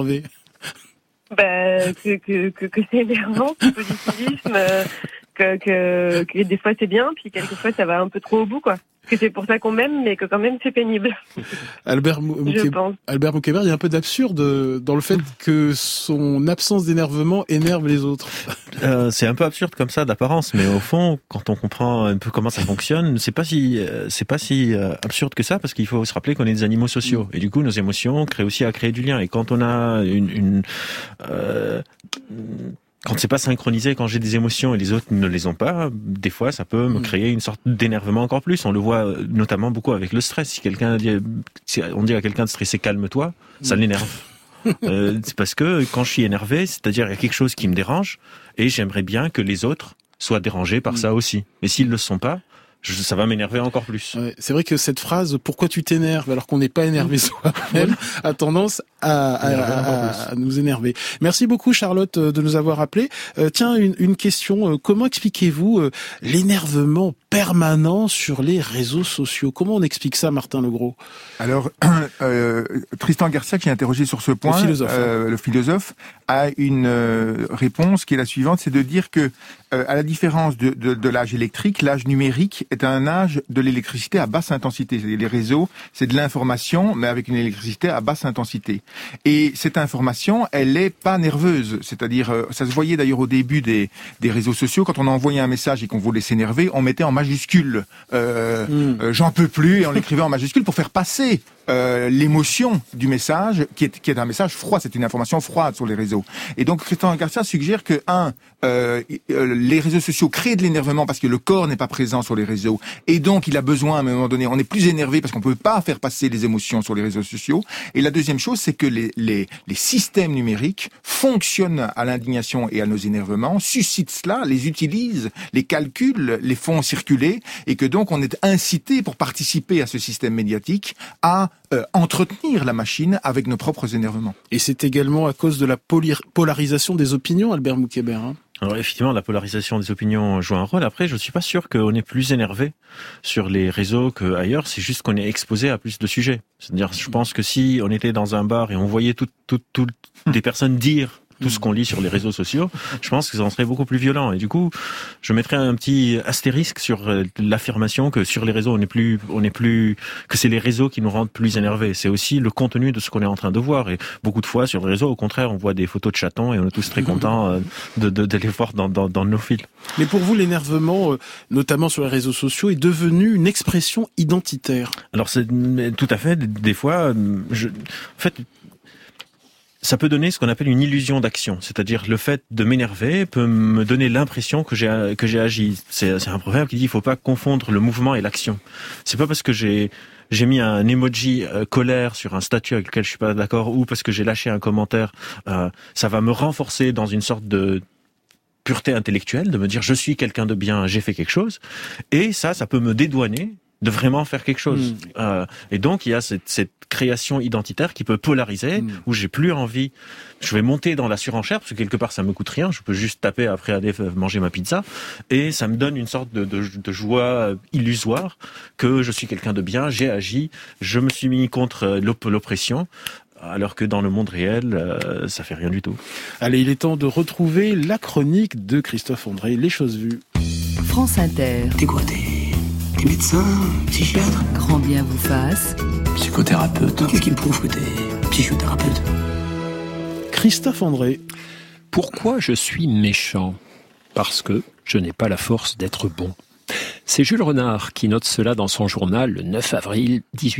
Que c'est énervant, ce positivisme, que des fois c'est bien, puis quelquefois ça va un peu trop au bout, quoi. Que c'est pour ça qu'on m'aime, mais que quand même c'est pénible.
Albert Moukébert, il y a un peu d'absurde dans le fait que son absence d'énervement énerve les autres.
C'est un peu absurde comme ça d'apparence, mais au fond, quand on comprend un peu comment ça fonctionne, c'est pas si absurde que ça, parce qu'il faut se rappeler qu'on est des animaux sociaux, et du coup nos émotions créent aussi à créer du lien. Et quand on a quand c'est pas synchronisé, quand j'ai des émotions et les autres ne les ont pas, des fois ça peut me créer une sorte d'énervement encore plus. On le voit notamment beaucoup avec le stress. Si on dit à quelqu'un de stresser calme-toi, ça l'énerve. C'est parce que quand je suis énervé, c'est-à-dire il y a quelque chose qui me dérange et j'aimerais bien que les autres soient dérangés par ça aussi. Mais s'ils le sont pas, ça va m'énerver encore plus.
Ouais, c'est vrai que cette phrase « Pourquoi tu t'énerves » alors qu'on n'est pas énervé soi-même a tendance à nous énerver. Merci beaucoup Charlotte de nous avoir appelés. Tiens, une question. Comment expliquez-vous l'énervement permanent sur les réseaux sociaux ? Comment on explique ça, Martin Legros ?
Alors, Tristan Garcia, qui est interrogé sur ce point, le philosophe, a une réponse qui est la suivante, c'est de dire que, à la différence de l'âge électrique, l'âge numérique est un âge de l'électricité à basse intensité. C'est-à-dire les réseaux, c'est de l'information, mais avec une électricité à basse intensité. Et cette information, elle est pas nerveuse. C'est-à-dire, ça se voyait d'ailleurs au début des réseaux sociaux, quand on envoyait un message et qu'on voulait s'énerver, on mettait en majuscule j'en peux plus, et on l'écrivait en majuscule pour faire passer l'émotion du message, qui est un message froid, c'est une information froide sur les réseaux. Et donc Christian Garcia suggère que les réseaux sociaux créent de l'énervement parce que le corps n'est pas présent sur les réseaux, et donc il a besoin à un moment donné, on est plus énervé parce qu'on peut pas faire passer les émotions sur les réseaux sociaux. Et la deuxième chose, c'est que les systèmes numériques fonctionnent à l'indignation et à nos énervements, suscitent cela, les utilisent, les calculent, les font circuler, et que donc on est incité pour participer à ce système médiatique à entretenir la machine avec nos propres énervements.
Et c'est également à cause de la polarisation des opinions, Albert Moukébert, hein.
Alors effectivement, la polarisation des opinions joue un rôle. Après, je suis pas sûr qu'on est plus énervé sur les réseaux qu'ailleurs. C'est juste qu'on est exposé à plus de sujets. C'est-à-dire, je pense que si on était dans un bar et on voyait toutes des personnes dire tout ce qu'on lit sur les réseaux sociaux, je pense que ça en serait beaucoup plus violent. Et du coup, je mettrais un petit astérisque sur l'affirmation que sur les réseaux, on est plus, que c'est les réseaux qui nous rendent plus énervés. C'est aussi le contenu de ce qu'on est en train de voir. Et beaucoup de fois, sur les réseaux, au contraire, on voit des photos de chatons et on est tous très contents de les voir dans nos fils.
Mais pour vous, l'énervement, notamment sur les réseaux sociaux, est devenu une expression identitaire.
Alors, c'est tout à fait. Des fois, en fait, ça peut donner ce qu'on appelle une illusion d'action. C'est-à-dire, le fait de m'énerver peut me donner l'impression que j'ai agi. C'est un proverbe qui dit, il faut pas confondre le mouvement et l'action. C'est pas parce que j'ai mis un emoji colère sur un statut avec lequel je suis pas d'accord, ou parce que j'ai lâché un commentaire, ça va me renforcer dans une sorte de pureté intellectuelle, de me dire, je suis quelqu'un de bien, j'ai fait quelque chose. Et ça peut me dédouaner de vraiment faire quelque chose. Et donc, il y a cette création identitaire qui peut polariser, où j'ai plus envie, je vais monter dans la surenchère, parce que quelque part, ça me coûte rien, je peux juste taper après aller manger ma pizza, et ça me donne une sorte de joie illusoire, que je suis quelqu'un de bien, j'ai agi, je me suis mis contre l'oppression, alors que dans le monde réel, ça fait rien du tout.
Allez, il est temps de retrouver la chronique de Christophe André, Les choses vues.
France Inter.
T'es quoi, t'es médecin, psychiatre?
Grand bien vous fasse.
Psychothérapeute. Qu'est-ce qui me prouve que t'es psychothérapeute?
Christophe André.
Pourquoi je suis méchant? Parce que je n'ai pas la force d'être bon. C'est Jules Renard qui note cela dans son journal le 9 avril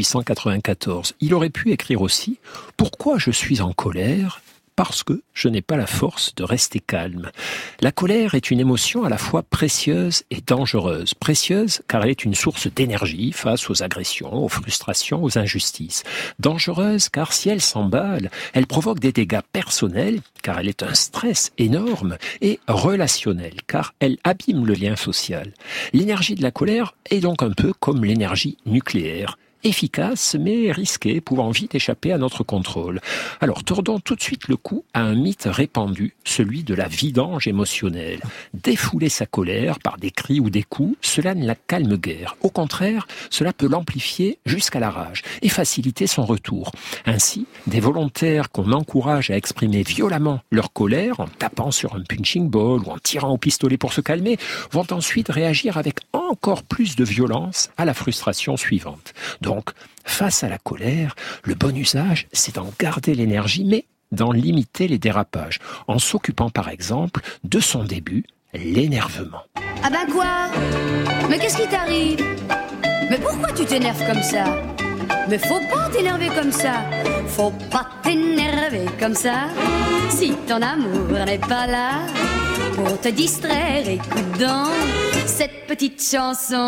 1894. Il aurait pu écrire aussi « Pourquoi je suis en colère ? Parce que je n'ai pas la force de rester calme. » La colère est une émotion à la fois précieuse et dangereuse. Précieuse car elle est une source d'énergie face aux agressions, aux frustrations, aux injustices. Dangereuse car si elle s'emballe, elle provoque des dégâts personnels car elle est un stress énorme, et relationnel car elle abîme le lien social. L'énergie de la colère est donc un peu comme l'énergie nucléaire. Efficace, mais risquée, pouvant vite échapper à notre contrôle. Alors, tordons tout de suite le cou à un mythe répandu, celui de la vidange émotionnelle. Défouler sa colère par des cris ou des coups, cela ne la calme guère. Au contraire, cela peut l'amplifier jusqu'à la rage et faciliter son retour. Ainsi, des volontaires qu'on encourage à exprimer violemment leur colère, en tapant sur un punching ball ou en tirant au pistolet pour se calmer, vont ensuite réagir avec encore plus de violence à la frustration suivante. Donc, face à la colère, le bon usage, c'est d'en garder l'énergie, mais d'en limiter les dérapages, en s'occupant par exemple de son début, l'énervement.
Ah ben quoi? Mais qu'est-ce qui t'arrive? Mais pourquoi tu t'énerves comme ça? Mais faut pas t'énerver comme ça. Faut pas t'énerver comme ça. Si ton amour n'est pas là pour te distraire, écoute donc cette petite chanson.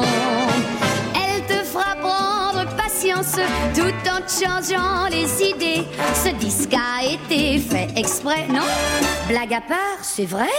Elle te fera prendre patience tout en changeant les idées. Ce disque a été fait exprès, non? Blague à part, c'est vrai?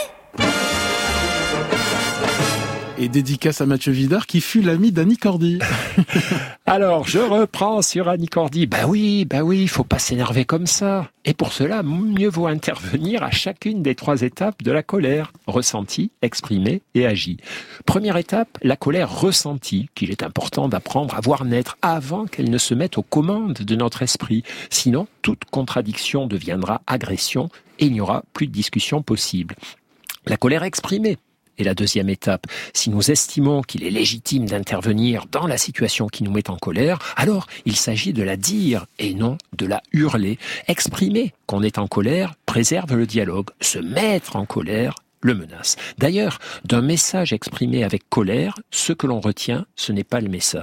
Et dédicace à Mathieu Vidard qui fut l'ami d'Annie Cordy.
Alors, je reprends sur Annie Cordy. Bah oui, il faut pas s'énerver comme ça. Et pour cela, mieux vaut intervenir à chacune des 3 étapes de la colère. Ressentie, exprimée et agie. Première étape, la colère ressentie, qu'il est important d'apprendre à voir naître avant qu'elle ne se mette aux commandes de notre esprit. Sinon, toute contradiction deviendra agression et il n'y aura plus de discussion possible. La colère exprimée est la deuxième étape. Si nous estimons qu'il est légitime d'intervenir dans la situation qui nous met en colère, alors il s'agit de la dire et non de la hurler. Exprimer qu'on est en colère préserve le dialogue. Se mettre en colère le menace. D'ailleurs, d'un message exprimé avec colère, ce que l'on retient, ce n'est pas le message,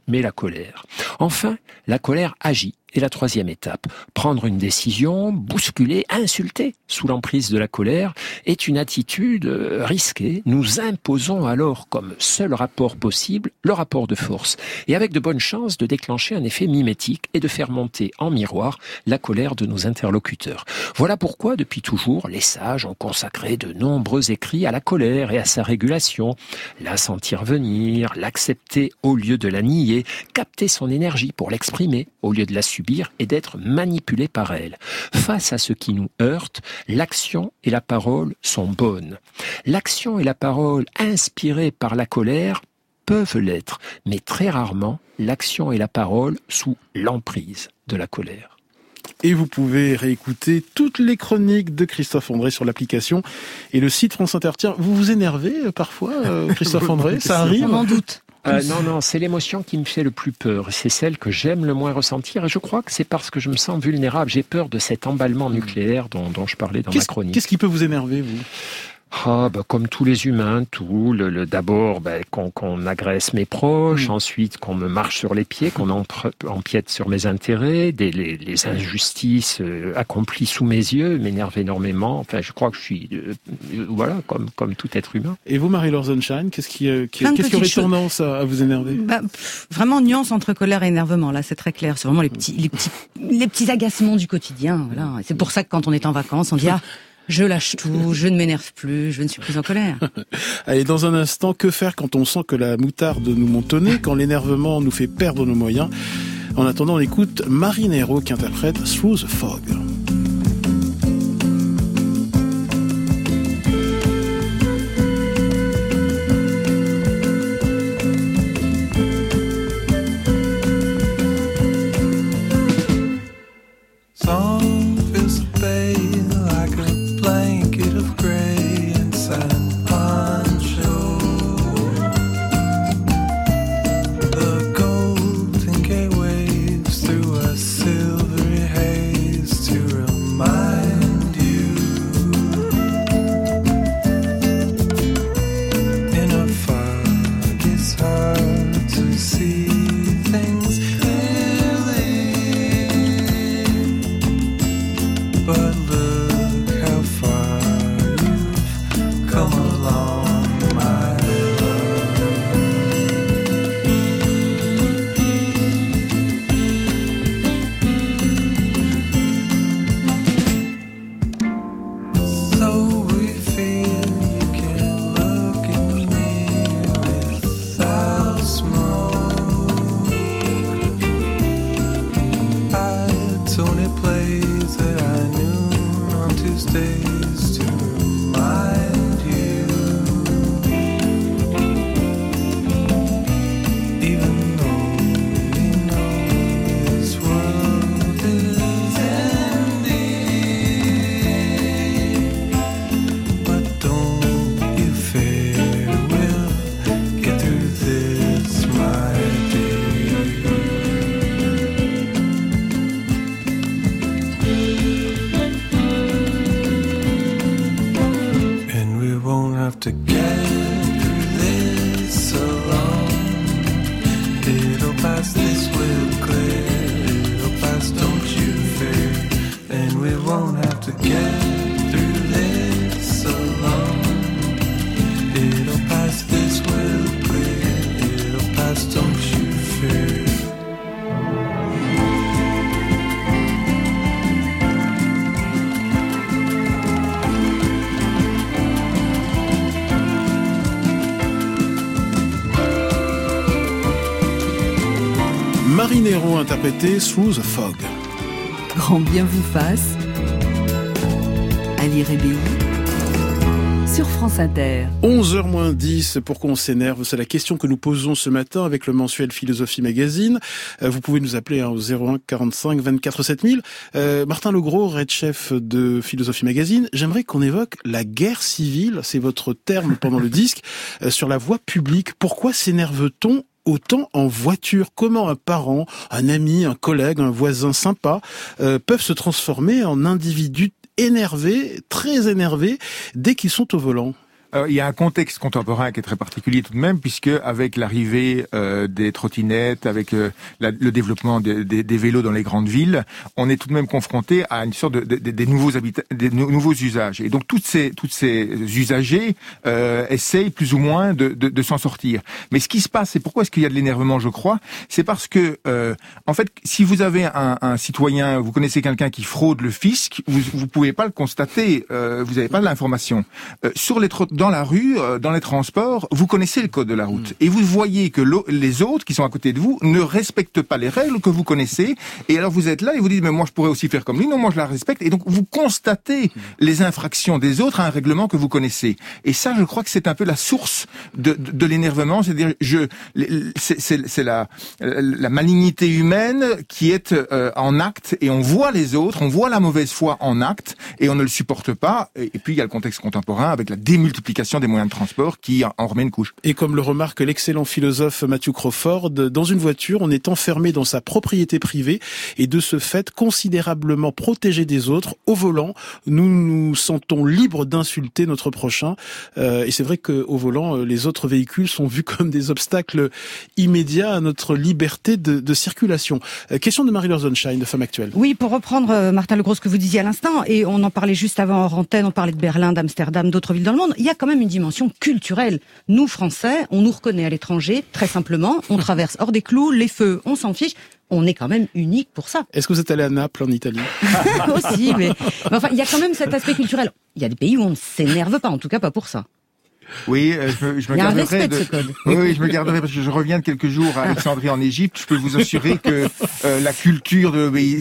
mais la colère. Enfin, la colère agit. Et la troisième étape, prendre une décision, bousculer, insulter sous l'emprise de la colère, est une attitude risquée. Nous imposons alors comme seul rapport possible le rapport de force, et avec de bonnes chances de déclencher un effet mimétique et de faire monter en miroir la colère de nos interlocuteurs. Voilà pourquoi, depuis toujours, les sages ont consacré de nombreux écrits à la colère et à sa régulation. La sentir venir, l'accepter au lieu de la nier, capter son énergie pour l'exprimer au lieu de la subir et d'être manipulé par elle. Face à ce qui nous heurte, l'action et la parole sont bonnes. L'action et la parole inspirées par la colère peuvent l'être, mais très rarement l'action et la parole sous l'emprise de la colère.
Et vous pouvez réécouter toutes les chroniques de Christophe André sur l'application et le site France Inter. Tiens, vous vous énervez parfois, Christophe André? Ça arrive?
On en doute.
Non, c'est l'émotion qui me fait le plus peur. C'est celle que j'aime le moins ressentir. Et je crois que c'est parce que je me sens vulnérable. J'ai peur de cet emballement nucléaire dont je parlais dans ma chronique.
Qu'est-ce qui peut vous énerver, vous?
Comme tous les humains, d'abord qu'on agresse mes proches, ensuite qu'on me marche sur les pieds, qu'on empiète sur mes intérêts, les injustices accomplies sous mes yeux m'énervent énormément. Enfin, je crois que je suis comme tout être humain.
Et vous, Marie-Laure Sunshine, qu'est-ce qui aurait tendance à vous énerver?
Vraiment nuance entre colère et énervement. Là, c'est très clair. C'est vraiment les petits agacements du quotidien. Voilà. Et c'est pour ça que quand on est en vacances, on dit je lâche tout, je ne m'énerve plus, je ne suis plus en colère.
Allez, dans un instant, que faire quand on sent que la moutarde nous monte au nez, quand l'énervement nous fait perdre nos moyens? En attendant, on écoute Marinero qui interprète Through the Fog. Marinero interprété Through the Fog.
Grand bien vous fasse. Ali Rébéi sur France Inter.
11h-10, pourquoi on s'énerve? C'est la question que nous posons ce matin avec le mensuel Philosophie Magazine. Vous pouvez nous appeler au 01 45 24 7000. Martin Legros, Red Chef de Philosophie Magazine, j'aimerais qu'on évoque la guerre civile, c'est votre terme pendant le disque, sur la voie publique. Pourquoi s'énerve-t-on autant en voiture? Comment un parent, un ami, un collègue, un voisin sympa peuvent se transformer en individus énervés, très énervés, dès qu'ils sont au volant?
Il y a un contexte contemporain qui est très particulier tout de même, puisque avec l'arrivée des trottinettes, avec le développement des vélos dans les grandes villes, on est tout de même confronté à une sorte des nouveaux usages. Et donc toutes ces usagers essayent plus ou moins de s'en sortir. Mais ce qui se passe, et pourquoi est-ce qu'il y a de l'énervement, je crois, c'est parce que en fait, si vous avez un citoyen, vous connaissez quelqu'un qui fraude le fisc, vous pouvez pas le constater, vous n'avez pas l'information. Dans la rue, dans les transports, vous connaissez le code de la route et vous voyez que les autres qui sont à côté de vous ne respectent pas les règles que vous connaissez, et alors vous êtes là et vous dites mais moi je pourrais aussi faire comme lui, non moi je la respecte, et donc vous constatez les infractions des autres à un règlement que vous connaissez. Et ça, je crois que c'est un peu la source de l'énervement, c'est-à-dire c'est la malignité humaine qui est en acte, et on voit les autres, on voit la mauvaise foi en acte et on ne le supporte pas. Et puis il y a le contexte contemporain avec la démultiplication des moyens de transport qui en remet une couche.
Et comme le remarque l'excellent philosophe Matthew Crawford, dans une voiture, on est enfermé dans sa propriété privée et de ce fait considérablement protégé des autres. Au volant, nous nous sentons libres d'insulter notre prochain. Et c'est vrai qu'au volant, les autres véhicules sont vus comme des obstacles immédiats à notre liberté de circulation. Question de Marie-Laure Zonshine, de Femme Actuelle.
Oui, pour reprendre, Martin Legros, ce que vous disiez à l'instant, et on en parlait juste avant hors antenne, on parlait de Berlin, d'Amsterdam, d'autres villes dans le monde, il y a quand même une dimension culturelle. Nous, Français, on nous reconnaît à l'étranger, très simplement, on traverse hors des clous, les feux, on s'en fiche. On est quand même unique pour ça.
Est-ce que vous êtes allé à Naples, en Italie?
Aussi, mais enfin, il y a quand même cet aspect culturel. Il y a des pays où on ne s'énerve pas, en tout cas pas pour ça.
Oui, je me garderai Oui, je me garderai parce que je reviens de quelques jours à Alexandrie en Égypte. Je peux vous assurer que la culture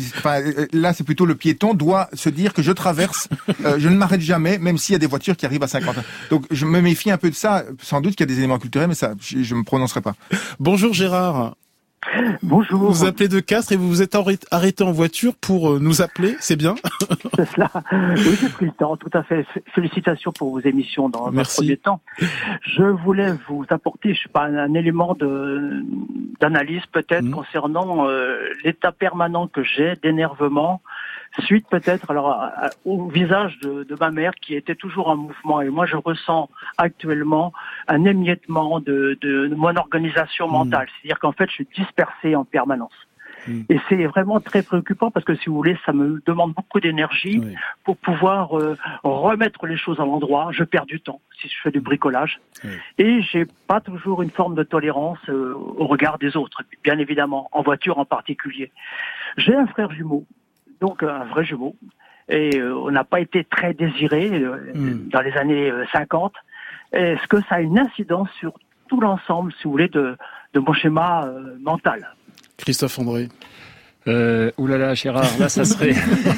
là, c'est plutôt le piéton doit se dire que je traverse, je ne m'arrête jamais, même s'il y a des voitures qui arrivent à 50. Donc, je me méfie un peu de ça. Sans doute qu'il y a des éléments culturels, mais ça, je me prononcerai pas.
Bonjour Gérard.
Bonjour.
Vous appelez de Castres et vous vous êtes arrêté en voiture pour nous appeler, c'est bien?
C'est cela. Oui, j'ai pris le temps, tout à fait. Félicitations pour vos émissions dans le premier temps. Je voulais vous apporter, je sais pas, un élément d'analyse peut-être concernant l'état permanent que j'ai d'énervement, suite peut-être au visage de ma mère qui était toujours en mouvement, et moi je ressens actuellement un émiettement de mon organisation mentale, c'est-à-dire qu'en fait je suis dispersé en permanence. Et c'est vraiment très préoccupant parce que si vous voulez, ça me demande beaucoup d'énergie pour pouvoir remettre les choses à l'endroit. Je perds du temps si je fais du bricolage. Et j'ai pas toujours une forme de tolérance au regard des autres, bien évidemment, en voiture en particulier. J'ai un frère jumeau, donc un vrai jumeau, et on n'a pas été très désiré dans les années 50. Est-ce que ça a une incidence sur tout l'ensemble, si vous voulez, de mon schéma mental?
Christophe André.
Oulala, Gérard, là, ça serait...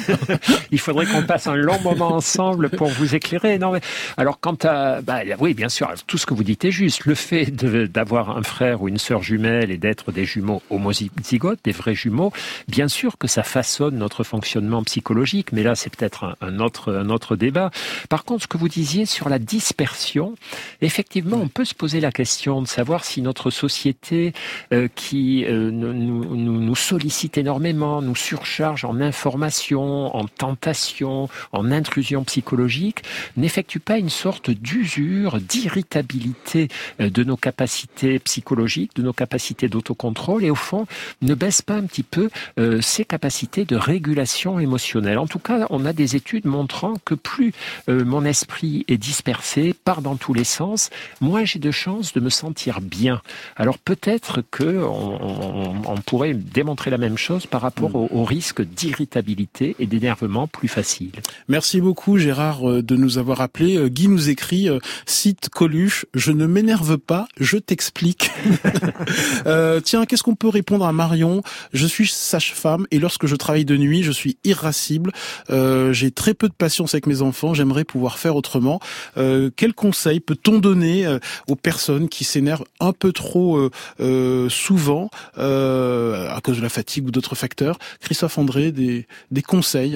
Il faudrait qu'on passe un long moment ensemble pour vous éclairer. Non, mais alors, quant à... oui, bien sûr, tout ce que vous dites est juste. Le fait d'avoir un frère ou une sœur jumelle et d'être des jumeaux homozygotes, des vrais jumeaux, bien sûr que ça façonne notre fonctionnement psychologique, mais là, c'est peut-être un autre débat. Par contre, ce que vous disiez sur la dispersion, effectivement, on peut se poser la question de savoir si notre société qui nous sollicite énormément, nous surcharge en information, en tentation, en intrusion psychologique, n'effectue pas une sorte d'usure, d'irritabilité de nos capacités psychologiques, de nos capacités d'autocontrôle, et au fond, ne baisse pas un petit peu ces capacités de régulation émotionnelle. En tout cas, on a des études montrant que plus mon esprit est dispersé, part dans tous les sens, moins j'ai de chances de me sentir bien. Alors peut-être que on pourrait démontrer la même chose par rapport au risque d'irritabilité et d'énervement plus facile.
Merci beaucoup Gérard de nous avoir appelés. Guy nous écrit, cite Coluche, je ne m'énerve pas, je t'explique. Tiens, qu'est-ce qu'on peut répondre à Marion? Je suis sage-femme et lorsque je travaille de nuit, je suis irascible. J'ai très peu de patience avec mes enfants, j'aimerais pouvoir faire autrement. Quel conseil peut-on donner aux personnes qui s'énervent un peu trop souvent à cause de la fatigue ou d'autres facteurs? Christophe André, des conseils?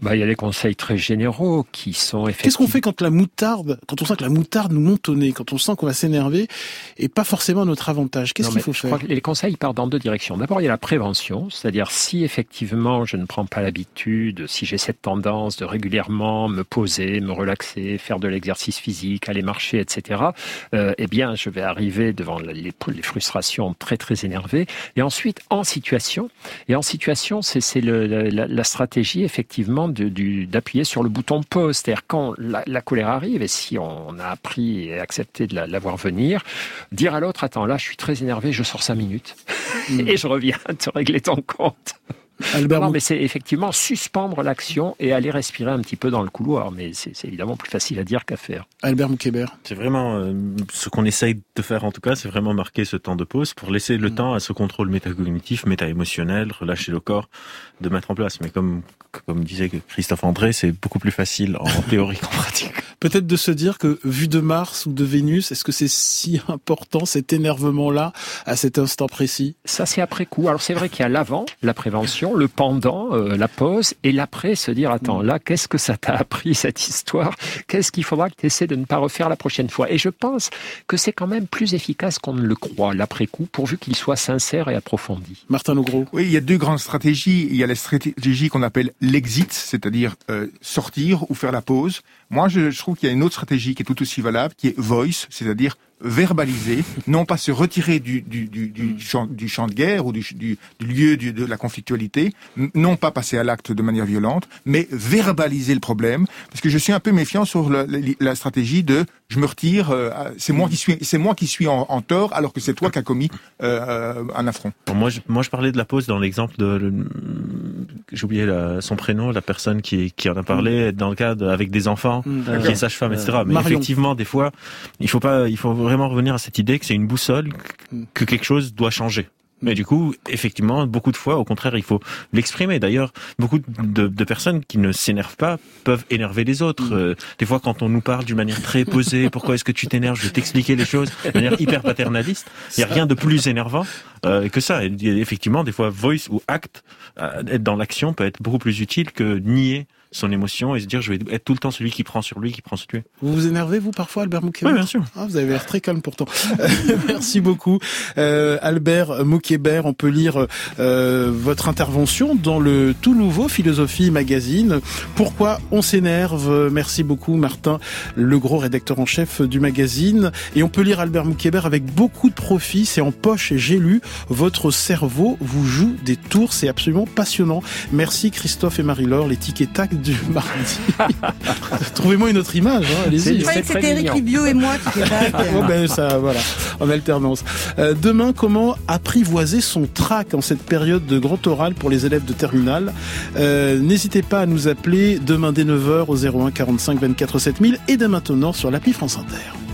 Il y a les conseils très généraux qui sont effectivement...
Qu'est-ce qu'on fait quand on sent que la moutarde nous monte au nez, quand on sent qu'on va s'énerver et pas forcément à notre avantage? Qu'est-ce qu'il faut faire?
Je crois que les conseils partent dans deux directions. D'abord, il y a la prévention, c'est-à-dire si effectivement je ne prends pas l'habitude, si j'ai cette tendance de régulièrement me poser, me relaxer, faire de l'exercice physique, aller marcher, etc., eh bien, je vais arriver devant les frustrations très, très énervées. Et ensuite, en situation, c'est la stratégie, effectivement, d'appuyer sur le bouton pause. C'est-à-dire quand la colère arrive, et si on a appris et accepté de la voir venir, dire à l'autre, attends, là, je suis très énervé, je sors 5 minutes et je reviens te régler ton compte. Non, mais c'est effectivement suspendre l'action et aller respirer un petit peu dans le couloir, mais c'est évidemment plus facile à dire qu'à faire.
Albert Moukébert.
C'est vraiment ce qu'on essaye de faire en tout cas, c'est vraiment marquer ce temps de pause pour laisser le temps à ce contrôle métacognitif, méta-émotionnel, relâcher le corps, de mettre en place. Mais comme disait Christophe André, c'est beaucoup plus facile en théorie qu'en pratique.
Peut-être de se dire que, vu de Mars ou de Vénus, est-ce que c'est si important cet énervement-là à cet instant précis?
Ça, c'est après coup. Alors c'est vrai qu'il y a l'avant, la prévention, le pendant, la pause, et l'après, se dire, attends, là, qu'est-ce que ça t'a appris, cette histoire? Qu'est-ce qu'il faudra que tu essaies de ne pas refaire la prochaine fois? Et je pense que c'est quand même plus efficace qu'on ne le croit, l'après-coup, pourvu qu'il soit sincère et approfondi.
Martin Legros.
Oui, il y a deux grandes stratégies. Il y a la stratégie qu'on appelle l'exit, c'est-à-dire sortir ou faire la pause. Moi, je trouve qu'il y a une autre stratégie qui est tout aussi valable, qui est voice, c'est-à-dire verbaliser, non pas se retirer du champ de guerre ou du lieu de la conflictualité, non pas passer à l'acte de manière violente, mais verbaliser le problème, parce que je suis un peu méfiant sur la stratégie de je me retire, c'est moi qui suis en tort, alors que c'est toi qui as commis un affront.
Moi, je parlais de la pause dans l'exemple j'ai oublié son prénom, la personne qui en a parlé dans le cadre avec des enfants, qui est sage-femme, etc. Mais
Marion.
Effectivement, des fois, il faut vraiment revenir à cette idée que c'est une boussole, que quelque chose doit changer. Mais du coup, effectivement, beaucoup de fois, au contraire, il faut l'exprimer. D'ailleurs, beaucoup de personnes qui ne s'énervent pas peuvent énerver les autres. Des fois, quand on nous parle d'une manière très posée, pourquoi est-ce que tu t'énerves? Je vais t'expliquer les choses de manière hyper paternaliste. Il n'y a rien de plus énervant que ça. Et effectivement, des fois, voice ou act, être dans l'action peut être beaucoup plus utile que nier son émotion et se dire je vais être tout le temps celui qui prend sur lui, qui prend sur lui.
Vous vous énervez, vous, parfois, Albert Moukébert?
Oui, bien sûr.
Vous avez l'air très calme pourtant. Merci beaucoup. Albert Moukébert, on peut lire votre intervention dans le tout nouveau Philosophie Magazine. Pourquoi on s'énerve? Merci beaucoup, Martin Legros, rédacteur en chef du magazine. Et on peut lire Albert Moukébert avec beaucoup de profit. C'est en poche et j'ai lu. Votre cerveau vous joue des tours. C'est absolument passionnant. Merci Christophe et Marie-Laure, les tic et tac du mardi. Trouvez-moi une autre image, allez-y.
Je croyais que c'était Eric Libio et moi qui
ça, voilà, en alternance. Demain, comment apprivoiser son trac en cette période de grand oral pour les élèves de terminale? N'hésitez pas à nous appeler demain dès 9h au 01 45 24 7000 et dès maintenant sur l'appli France Inter.